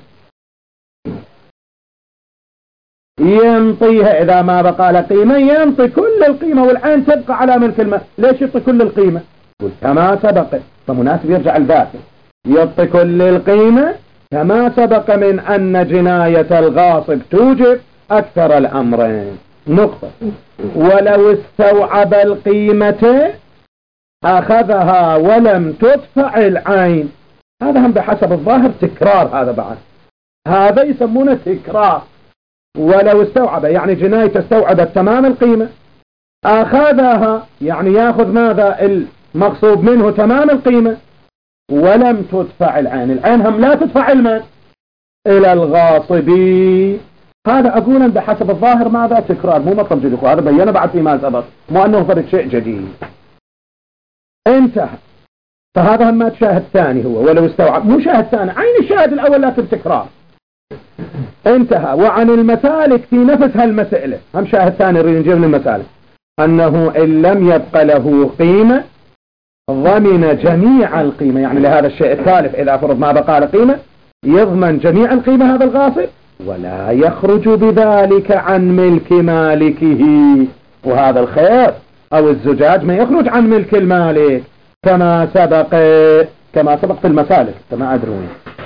ينطيها. إذا ما بقى له قيمة ينطي كل القيمة، والعين تبقى على ملك المال. ليش يعطي كل القيمة؟ كما سبق، فمناسب يرجع الذات يعطي كل القيمة كما سبق من أن جناية الغاصب توجب أكثر الأمرين. نقطة. ولو استوعب القيمة أخذها ولم تدفع العين. هذا هم بحسب الظاهر تكرار. هذا بعد هذا يسمونه تكرار. ولو استوعب يعني جناية استوعبت تمام القيمة، أخذها يعني يأخذ ماذا؟ المغصوب منه تمام القيمة، ولم تدفع العين. العين هم لا تدفع المال إلى الغاصبي. هذا أقولا بحسب الظاهر ماذا؟ تكرار، مو مطلب جديد. هذا بينا بعد فيما سبق، مو أنه فرد شيء جديد. انتهى. فهذا هم شاهد ثاني هو ولو استوعب، مو شاهد ثاني، عين الشاهد الأول لكن تكرار. انتهى. وعن المسالك في نفس هالمسألة هم شاهد ثاني نريد نجيب من المسالك، أنه إن لم يبقى له قيمة ضمن جميع القيمة. يعني لهذا الشيء الثالث إذا فرض ما بقى له قيمة يضمن جميع القيمة هذا الغاصب، ولا يخرج بذلك عن ملك مالكه. وهذا الخير أو الزجاج ما يخرج عن ملك المالك كما سبق في المسالك كما أدرون.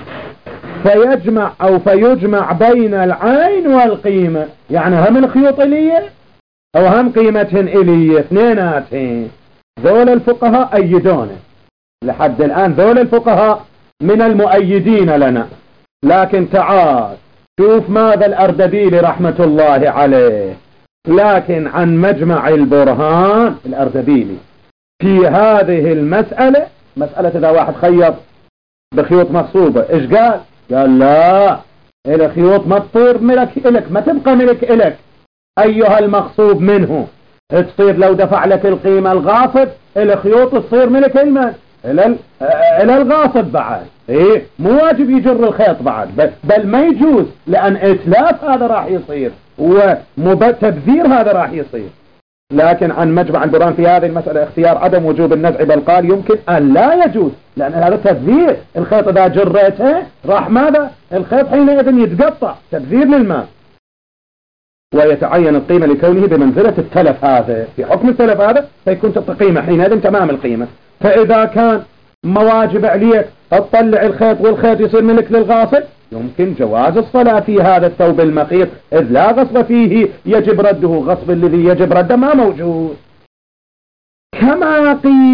فيجمع بين العين والقيمة، يعني هم الخيوط إلية أو هم قيمتهن إلية، اثنيناتهن. ذول الفقهاء أيدونه لحد الآن، ذول الفقهاء من المؤيدين لنا. لكن تعال شوف ماذا الأردبيلي رحمة الله عليه، لكن عن مجمع البرهان الأردبيلي في هذه المسألة، مسألة إذا واحد خيط بخيوط مغصوبة إيش قال؟ قال لا، الخيوط ما تصير ملك إلك، ما تبقى ملك إلك أيها المغصوب منه، تصير لو دفع لك القيمة الغاصب الخيوط تصير ملك المال الى الغاصب بعد. ايه مو واجب يجر الخيط بعد، بل ما يجوز، لان اتلاف هذا راح يصير وتبذير هذا راح يصير. لكن عن مجمع البرهان في هذه المسألة اختيار عدم وجوب النزع، بل قال يمكن ان لا يجوز، لان هذا تبذير. الخيط اذا جريته راح ماذا؟ الخيط حينئذ يتقطع، تبذير للمال. ويتعين القيمة لكونه بمنزلة التلف، هذا في حكم التلف هذا فيكون قيمة حينئذ تمام القيمة. فإذا كان مواجب عليك تطلع الخيط والخيط يصير ملك للغاصب، يمكن جواز الصلاة في هذا الثوب المخيط، إذ لا غصب فيه يجب رده، غصب الذي يجب رده ما موجود. كما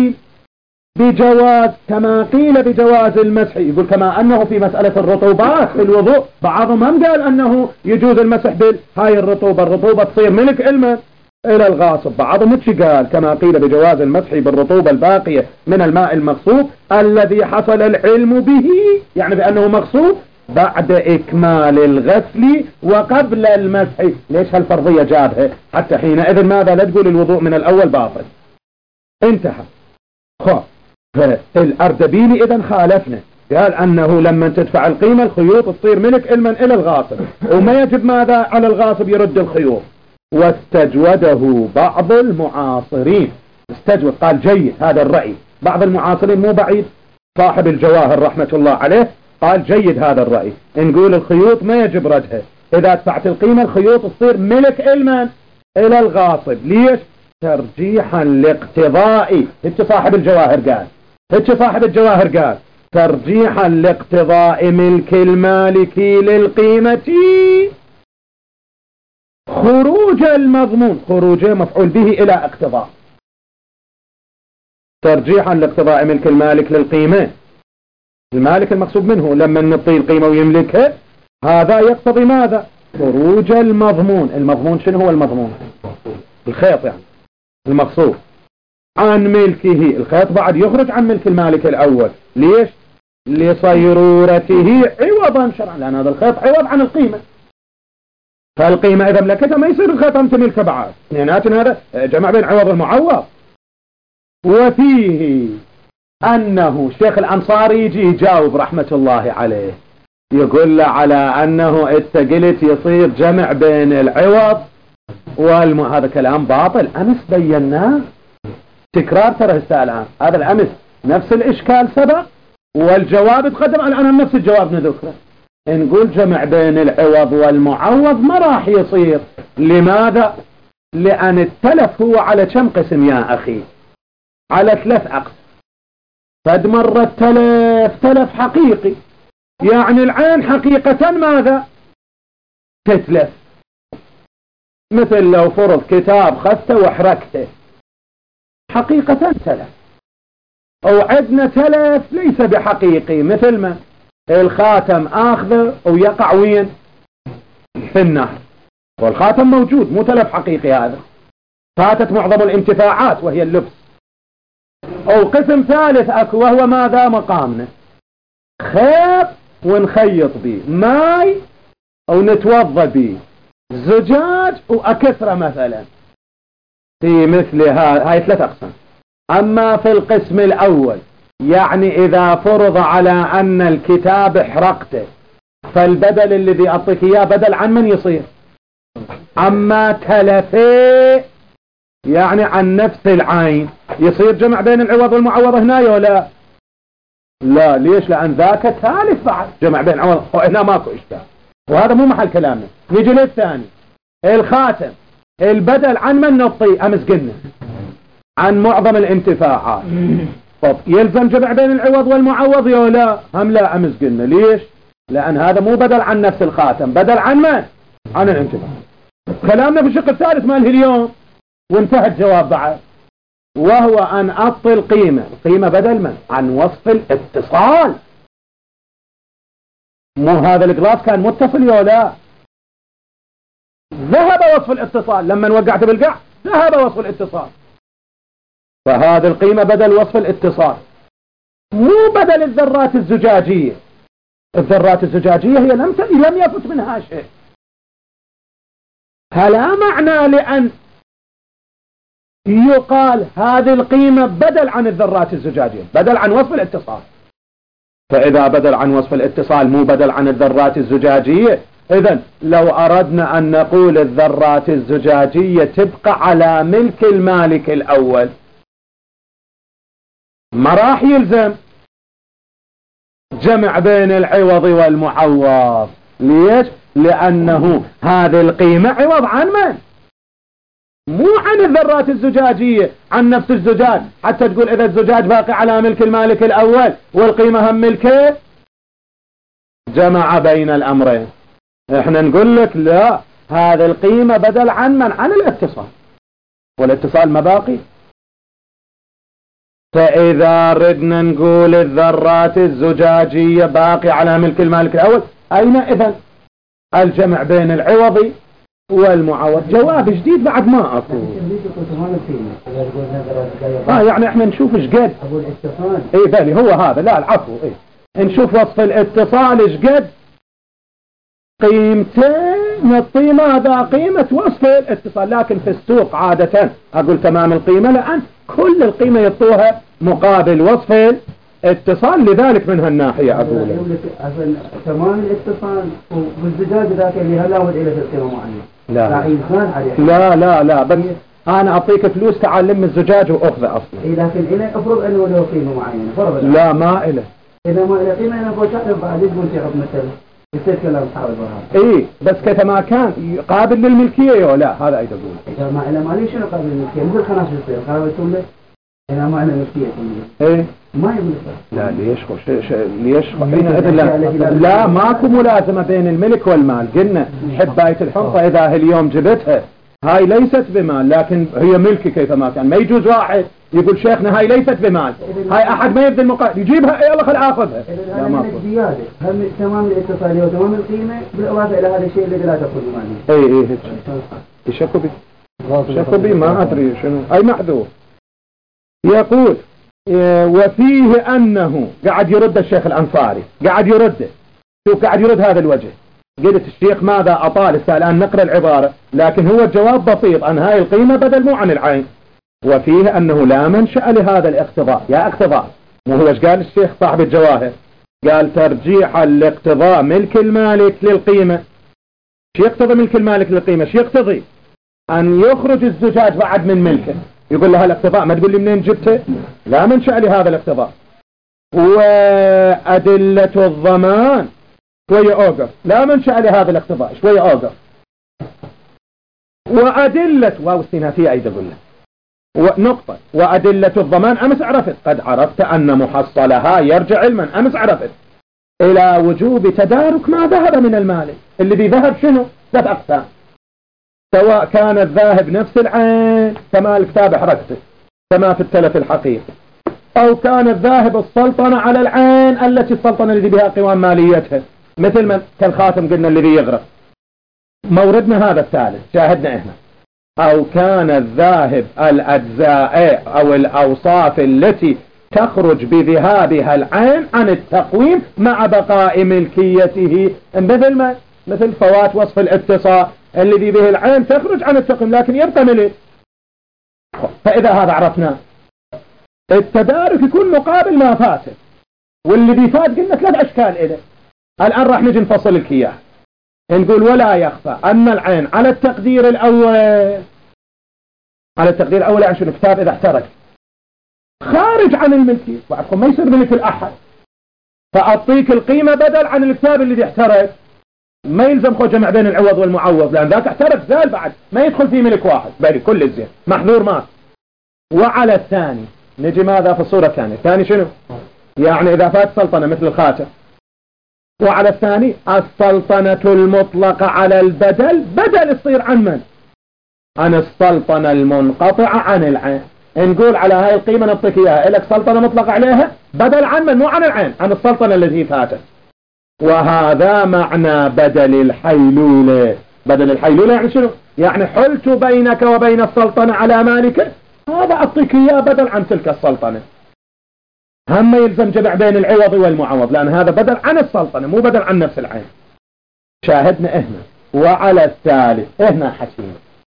قيل بجواز المسح، يقول كما أنه في مسألة الرطوبات في الوضوء بعضهم هم قال أنه يجوز المسح بهاي الرطوبة تصير ملك إلى الغاصب، بعضهم مش قال كما قيل بجواز المسح بالرطوبة الباقية من الماء المغصوب الذي حصل العلم به، يعني بأنه مغصوب بعد إكمال الغسل وقبل المسح. ليش هالفرضية جابها؟ حتى حينئذ ماذا؟ لا تقول الوضوء من الأول باطل. انتهى. فالأردبيلي إذن خالفنا، قال أنه لما تدفع القيمة الخيوط تصير ملك إلى الغاصب، وما يجب ماذا على الغاصب؟ يرد الخيوط. واستجوده بعض المعاصرين، استجود قال جيد هذا الرأي، بعض المعاصرين مو بعيد، صاحب الجواهر رحمة الله عليه قال جيد هذا الرأي، نقول الخيوط ما يجب ردها، إذا دفعت القيمة الخيوط تصير ملك إلى الغاصب. ليش؟ ترجيحا لاقتضاء، هيك صاحب الجواهر قال ترجيحا لاقتضاء ملك المالك للقيمة خروج المضمون، خروج مفعول به إلى اقتضاء، ترجيحا لاقتضاء ملك المالك للقيمة، المالك المقصود منه لما نعطيه القيمة ويملكها، هذا يقتضي ماذا؟ خروج المضمون. المضمون شنو هو المضمون؟ الخيط يعني المقصود عن ملكه، الخيط بعد يخرج عن ملك المالك الأول. ليش؟ لصيرورته عوضا شرعا، لأن هذا الخيط عوض عن القيمة، فالقيمة إذا ملكتها ما يصير الخيط أنت ملكه بعد، اثنيناتن هذا جمع بين عوض المعوض. وفيه أنه الشيخ الأنصاري يجي يجاوب رحمة الله عليه، يقول له على أنه قلت يصير جمع بين العوض هذا كلام باطل، أمس بيناه، تكرار ترى السؤال هذا الأمس نفس الإشكال سبق والجواب تقدم على أنا نفس الجواب نذكره. نقول جمع بين العوض والمعوض ما راح يصير. لماذا؟ لأن التلف هو على كم قسم يا أخي؟ على 3 أقسام. قد مر تلف حقيقي، يعني العين حقيقة ماذا؟ تتلف، مثل لو فرض كتاب خذته وحركته حقيقة تلف، أو عندنا تلف ليس بحقيقي، مثل ما الخاتم آخذه ويقع وين؟ في النهر، والخاتم موجود مو تلف حقيقي، هذا فاتت معظم الانتفاعات وهي اللبس. أو قسم ثالث أكو وهو ماذا؟ مقامنا خيط ونخيط به ماي أو نتوضى به، زجاج وأكسرة مثلا، في مثل هاي 3 أقسام. أما في القسم الأول يعني إذا فرض على أن الكتاب حرقته، فالبدل الذي أعطيك إياه بدل عن من يصير؟ أما تلفه يعني عن نفس العين، يصير جمع بين العوض والمعوض هنا ولا لا؟ ليش؟ لأن ذاك ثالث بعد جمع بين عوض، وهنا ماكو إشكال، وهذا مو محل كلامنا. نيجي للثاني، الخاتم البدل عن من نعطيه؟ أمس قلنا عن معظم الانتفاعات، طب يلزم جمع بين العوض والمعوض ولا هم لا؟ أمس قلنا ليش؟ لأن هذا مو بدل عن نفس الخاتم، بدل عن من؟ عن الانتفاع. كلامنا في الشق الثالث ماله اليوم، وانتهى الجواب بعد، وهو أن أعطي القيمة بدل من؟ عن وصف الاتصال. مو هذا الجلاس كان متصل ولا؟ ذهب وصف الاتصال لما وقعت بالقع، ذهب وصف الاتصال، فهذه القيمة بدل وصف الاتصال، مو بدل الذرات الزجاجية. الذرات الزجاجية هي لم يفت منها شيء، فلا معنى لأن يقال هذه القيمة بدل عن الذرات الزجاجية، بدل عن وصف الاتصال. فإذا بدل عن وصف الاتصال مو بدل عن الذرات الزجاجية، إذن لو أردنا أن نقول الذرات الزجاجية تبقى على ملك المالك الأول ما راح يلزم جمع بين العوض والمعوض. ليش؟ لأنه هذه القيمة عوض عن من؟ مو عن الذرات الزجاجية، عن نفس الزجاج. حتى تقول إذا الزجاج باقي على ملك المالك الأول والقيمة هم ملكه جمع بين الأمرين. احنا نقول لك لا، هذه القيمة بدل عن من؟ عن الاتصال، والاتصال ما باقي. فإذا ردنا نقول الذرات الزجاجية باقي على ملك المالك الأول، أين إذن الجمع بين العوض والمعوض؟ جواب جديد بعد ما أقول. يعني احنا نشوف ايش قد ايه بالي هو هذا. لا العفو، ايه نشوف وصف الاتصال ايش قد قيمتين نعطي ماذا قيمة وصف الاتصال. لكن في السوق عادة أقول تمام القيمة، لأن كل القيمة يعطوها مقابل وصف الاتصال، لذلك من هالناحية أقول تمام الاتصال والزجاج ذاك اللي هلا ود إلى القيمة معينة. لا بس أنا أعطيك فلوس تعال لم الزجاج وأخذ أصلا. لكن إلى أفرض أنه له قيمة معينة، فرض لا ما إله. إذا ما إله قيمة أنا أقول تعرف بعد يقول تعرف مثلا يصير كلام حاول برهان. إيه بس كما كان قابل للملكية يو لا، هذا أيضا أقول. إذا ما إله ما ليش شنو قابل للملكية؟ مثل خلاص يصير قابل تقول إذا ما إله ملكية إيه ما يقول. لا ليش لا ماكو ملازمة بين الملك والمال. قلنا حباية الحنطة إذا اليوم جبتها هاي ليست بمال لكن هي ملكي كيفما كان. ما يجوز واحد يقول شيخنا هاي ليست بمال، هاي أحد ما يبذل مقابل يجيبها يلا خل آخذها. لا ما زيادة هم تمام الاتصالية وتمام القيمة بالإضافة إلى هذا الشيء الذي لا تأخذ مالي. إيه يشكوا بي ما أدري شنو أي محذور. يقول وفيه أنه قاعد يرد الشيخ الأنصاري قاعد يرد. شوف قاعد يرد هذا الوجه. قلت الشيخ ماذا أطال الآن نقرأ العبارة، لكن هو الجواب بسيط عن هاي القيمة بدل مو عن العين. وفيه أنه لا منشأ لهذا الاقتضاء. يا اقتضاء مو هو ايش قال الشيخ صاحب الجواهر؟ قال ترجيح الاقتضاء ملك المالك للقيمة. شو يقتضي ملك المالك للقيمة؟ شو يقتضي؟ أن يخرج الزجاج بعد من ملكه. يقول لها الاقتضاء ما تقول لي منين جبته؟ لا منشأ لهذا الاقتضاء. وأدلة الضمان شوية أوقف، لا منشأ لهذا الاقتضاء شوية أوقف. وأدلة واو استنافية أيضا قلنا ونقطة. وأدلة الضمان أمس عرفت، قد عرفت أن محصلها يرجع علما. أمس عرفت إلى وجوب تدارك ما ذهب من المال. الذي ذهب شنو؟ ذهب أقسام، سواء كان الذاهب نفس العين كما الكتاب حركته كما في التلف الحقيقي، أو كان الذاهب السلطنة على العين التي السلطنة الذي بها قوام ماليتها، مثل ما كالخاتم قلنا الذي يغرق. موردنا هذا الثالث شاهدنا إحنا. أو كان الذاهب الأجزاء أو الأوصاف التي تخرج بذهابها العين عن التقويم مع بقاء ملكيته، مثل فوات وصف الاتصال الذي به العين تخرج عن التقويم لكن يبقى ملك. فإذا هذا عرفنا التدارك يكون مقابل ما فاته، والذي فات قلنا 3 أشكال إله. الآن راح نجي نفصل لك إياه. نقول ولا يخفى أن العين على التقدير الأول عشان الكتاب إذا احترق خارج عن الملكية وعندكم ما يصير ملك الأحد، فأعطيك القيمة بدل عن الكتاب الذي احترق. ما يلزم خو جمع بين العوض والمعوض لأن ذاك احترق زال بعد ما يدخل فيه ملك واحد بالي كل الزين محذور مات. وعلى الثاني نجي ماذا في الصورة الثانية؟ الثاني شنو؟ يعني إذا فات سلطنة مثل الخاتم. وعلى الثاني السلطنة المطلقة على البدل بدل يصير عن من؟ عن السلطنة المنقطعة عن العين. نقول على هاي القيمة نعطيك إياها لك سلطنة مطلقة عليها بدل عن من؟ مو عن العين، عن السلطنة التي فاتت. وهذا معنى بدل الحيلولة. بدل الحيلولة يعني شنو؟ يعني حلت بينك وبين السلطنة على مالك، هذا أعطيك إياه بدل عن تلك السلطنة. هم يلزم جمع بين العوض والمعوض لأن هذا بدل عن السلطنة مو بدل عن نفس العين. شاهدنا إهنا. وعلى الثالث إهنا حكيم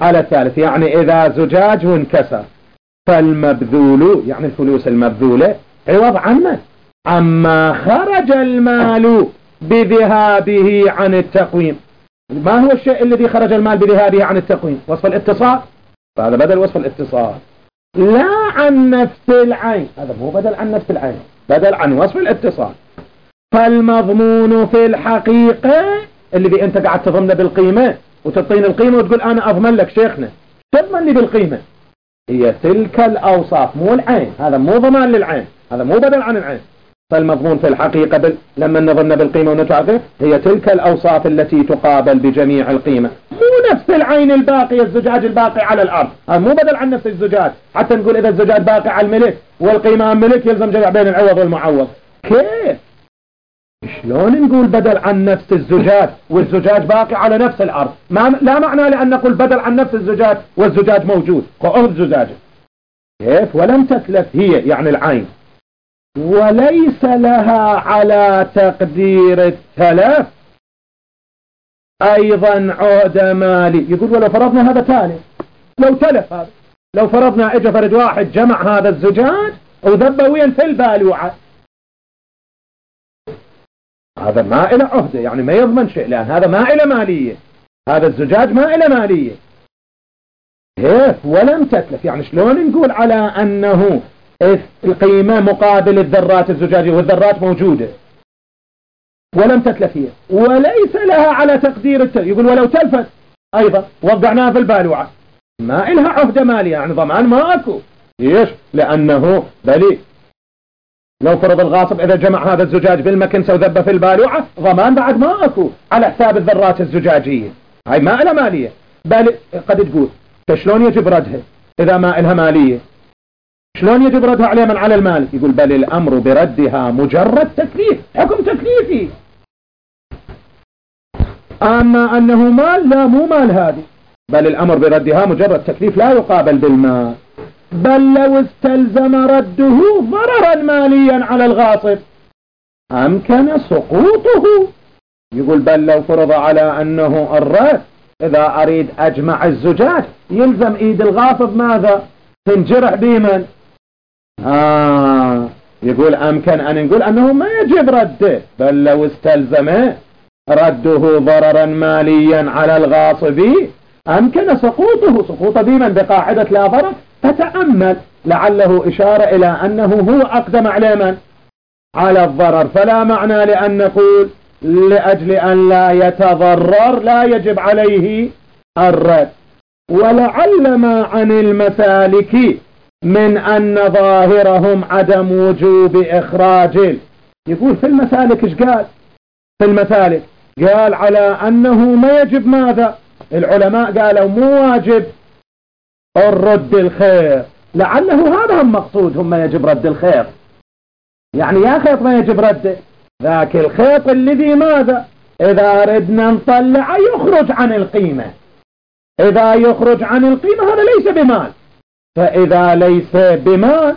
على الثالث. يعني إذا زجاج وانكسر فالمبذول يعني الفلوس المبذولة عوض عنه عما خرج المال بذهابه عن التقويم. ما هو الشيء الذي خرج المال بذهابه عن التقويم؟ وصف الاتصال، فهذا بدل وصف الاتصال لا عن نفس العين، هذا مو بدل عن نفس العين، بدل عن وصف الاتصال. فالمضمون في الحقيقة اللي انت قاعد تضمنه بالقيمة وتعطيني القيمة وتقول انا اضمن لك شيخنا تضمن لي بالقيمة، هي تلك الاوصاف مو العين، هذا مو ضمان للعين، هذا مو بدل عن العين. فالمضمون في الحقيقة لما نظن بالقيمة وندفع فيه هي تلك الأوصاف التي تقابل بجميع القيمة، مو نفس العين الباقي الزجاج الباقي على الأرض، مو بدل عن نفس الزجاج. حتى نقول إذا الزجاج باقي على الملك والقيمة ملك يلزم جمع بين العوض والمعوض. كيف؟ شلون نقول بدل عن نفس الزجاج والزجاج باقي على نفس الأرض؟ لا معنى لأن نقول بدل عن نفس الزجاج والزجاج موجود وأرض زجاجه. كيف؟ ولم تتلف هي يعني العين وليس لها على تقدير التلف أيضا عهد مالي. يقول ولو فرضنا هذا تالف، لو تلف هذا، لو فرضنا اجى فرد واحد جمع هذا الزجاج وذبويا في البالوعة، هذا ما إلى عهده، يعني ما يضمن شيء لأن هذا ما إلى مالية، هذا الزجاج ما إلى مالية. كيف ولم تتلف؟ يعني شلون نقول على أنه القيمة مقابل الذرات الزجاجية والذرات موجودة ولم تتلف هي وليس لها على تقدير التلف. يقول ولو تلفت أيضا وضعناها في البالوعة ما إلها عهد مالي، يعني ضمان ما أكو. ليش؟ لأنه بلي لو فرض الغاصب إذا جمع هذا الزجاج بالمكنسة وذبه في البالوعة ضمان بعد ما أكو على حساب الذرات الزجاجية، هاي ما إلها مالية. بل قد تقول شلون يجب ردها إذا ما إلها مالية؟ شلون يجب ردها عليه من على المال؟ يقول بل الأمر بردها مجرد تكليف، حكم تكليفي. أما أنه مال لا مو مال هذه، بل الأمر بردها مجرد تكليف لا يقابل بالمال. بل لو استلزم رده ضررا ماليا على الغاصب أمكن سقوطه. يقول بل لو فرض على أنه الرد إذا أريد أجمع الزجاج يلزم إيد الغاصب ماذا؟ تنجرح بمن؟ يقول أمكن أن نقول أنه ما يجب رده، بل لو استلزم رده ضررا ماليا على الغاصب أمكن سقوط بمن بقاعدة لا ضرر. فتأمل لعله إشارة إلى أنه هو أقدم على من؟ على الضرر، فلا معنى لأن نقول لأجل أن لا يتضرر لا يجب عليه الرد. ولعل ما عن المسالك من أن ظاهرهم عدم وجوب إخراج. يقول في المسالك إيش قال؟ في المسالك قال على أنه ما يجب ماذا؟ العلماء قالوا مو واجب الرد الخير، لعله هذا هم مقصودهم ما يجب رد الخير، يعني يا خيط ما يجب رده، ذاك الخيط الذي ماذا؟ إذا ردنا نطلع يخرج عن القيمة، إذا يخرج عن القيمة هذا ليس بمال، فإذا ليس بمال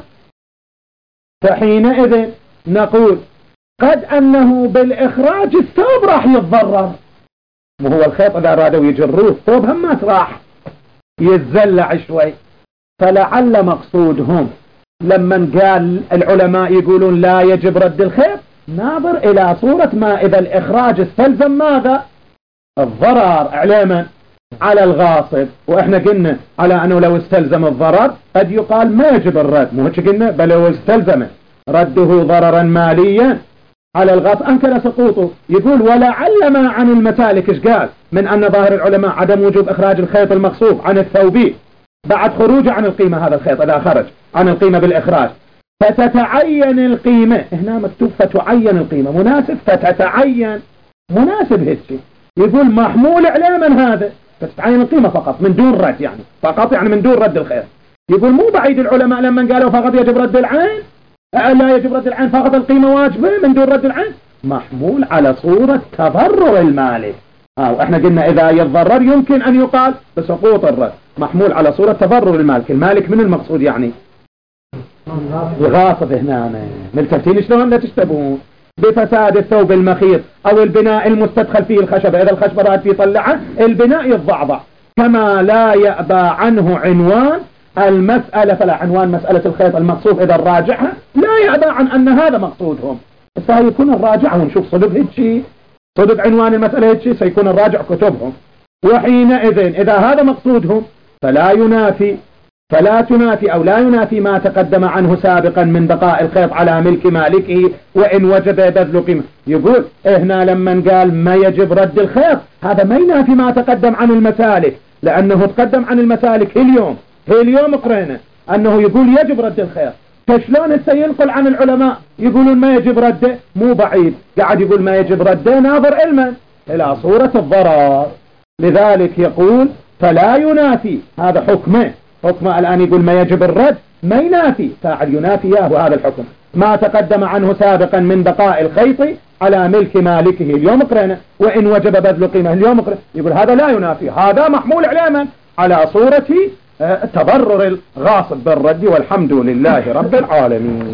فحينئذ نقول قد أنه بالإخراج الثوب راح يتضرر، وهو الخيط إذا أرادوا يجروه الثوب هم ما راح يتزلع شوي. فلعل مقصودهم لما قال العلماء يقولون لا يجب رد الخيط ناظر إلى صورة ما إذا الإخراج استلزم ماذا؟ الضرر علما على الغاصب، وإحنا قلنا على أنه لو استلزم الضرر قد يقال ما يجب الرد، مو هيك قلنا؟ بل لو استلزم رده ضررا ماليا على الغاصب أمكن سقوطه. يقول ولعل ما عن المسالك إيش قال؟ من أن ظاهر العلماء عدم وجوب إخراج الخيط المغصوب عن الثوبي بعد خروجه عن القيمة، هذا الخيط إذا خرج عن القيمة بالإخراج فتتعين القيمة، هنا مكتوب فتعين القيمة، مناسب فتتعين، مناسب هيك. يقول محمول علما هذا فتتعين القيمة فقط من دون رد، يعني فقط يعني من دون رد الخيط. يقول مو بعيد العلماء لما قالوا فقط يجب رد العين، لا يجب رد العين فقط القيمة واجبة من دون رد العين، محمول على صورة تضرر المالك. وإحنا قلنا إذا يتضرر يمكن أن يقال بسقوط الرد، محمول على صورة تضرر المالك. المالك من المقصود يعني الغاصب هنا. ملتفتين شلون لا تشتبهون بفساد الثوب المخيط أو البناء المستدخل فيه الخشبة، إذا الخشبة راد فيه طلعها البناء يتضعضع، كما لا يأبى عنه عنوان المسألة، فلا عنوان مسألة الخيط المقصود إذا الراجعها لا يأبى عن أن هذا مقصودهم. سيكون الراجع ونشوف صدق هيك صدق عنوان المسألة هيك سيكون الراجع كتبهم. وحينئذ إذا هذا مقصودهم فلا تنافي أو لا ينافي ما تقدم عنه سابقا من بقاء الخيط على ملك مالكه وإن وجب بذل قيمة. يقول هنا لما قال ما يجب رد الخيط هذا ما ينافي ما تقدم عن المسالك، لأنه تقدم عن المسالك اليوم قرينا أنه يقول يجب رد الخيط. فشلون سينقل عن العلماء يقولون ما يجب رده؟ مو بعيد قاعد يقول ما يجب رده ناظر علما إلى صورة الضرر. لذلك يقول فلا ينافي، هذا حكمه الآن يقول ما يجب الرد، ما ينافي فاعل ينافي هذا الحكم ما تقدم عنه سابقا من بقاء الخيط على ملك مالكه اليوم قرينا وإن وجب بذل قيمة اليوم قرينا. يقول هذا لا ينافي، هذا محمول علما على صورة تضرر الغاصب بالرد. والحمد لله رب العالمين.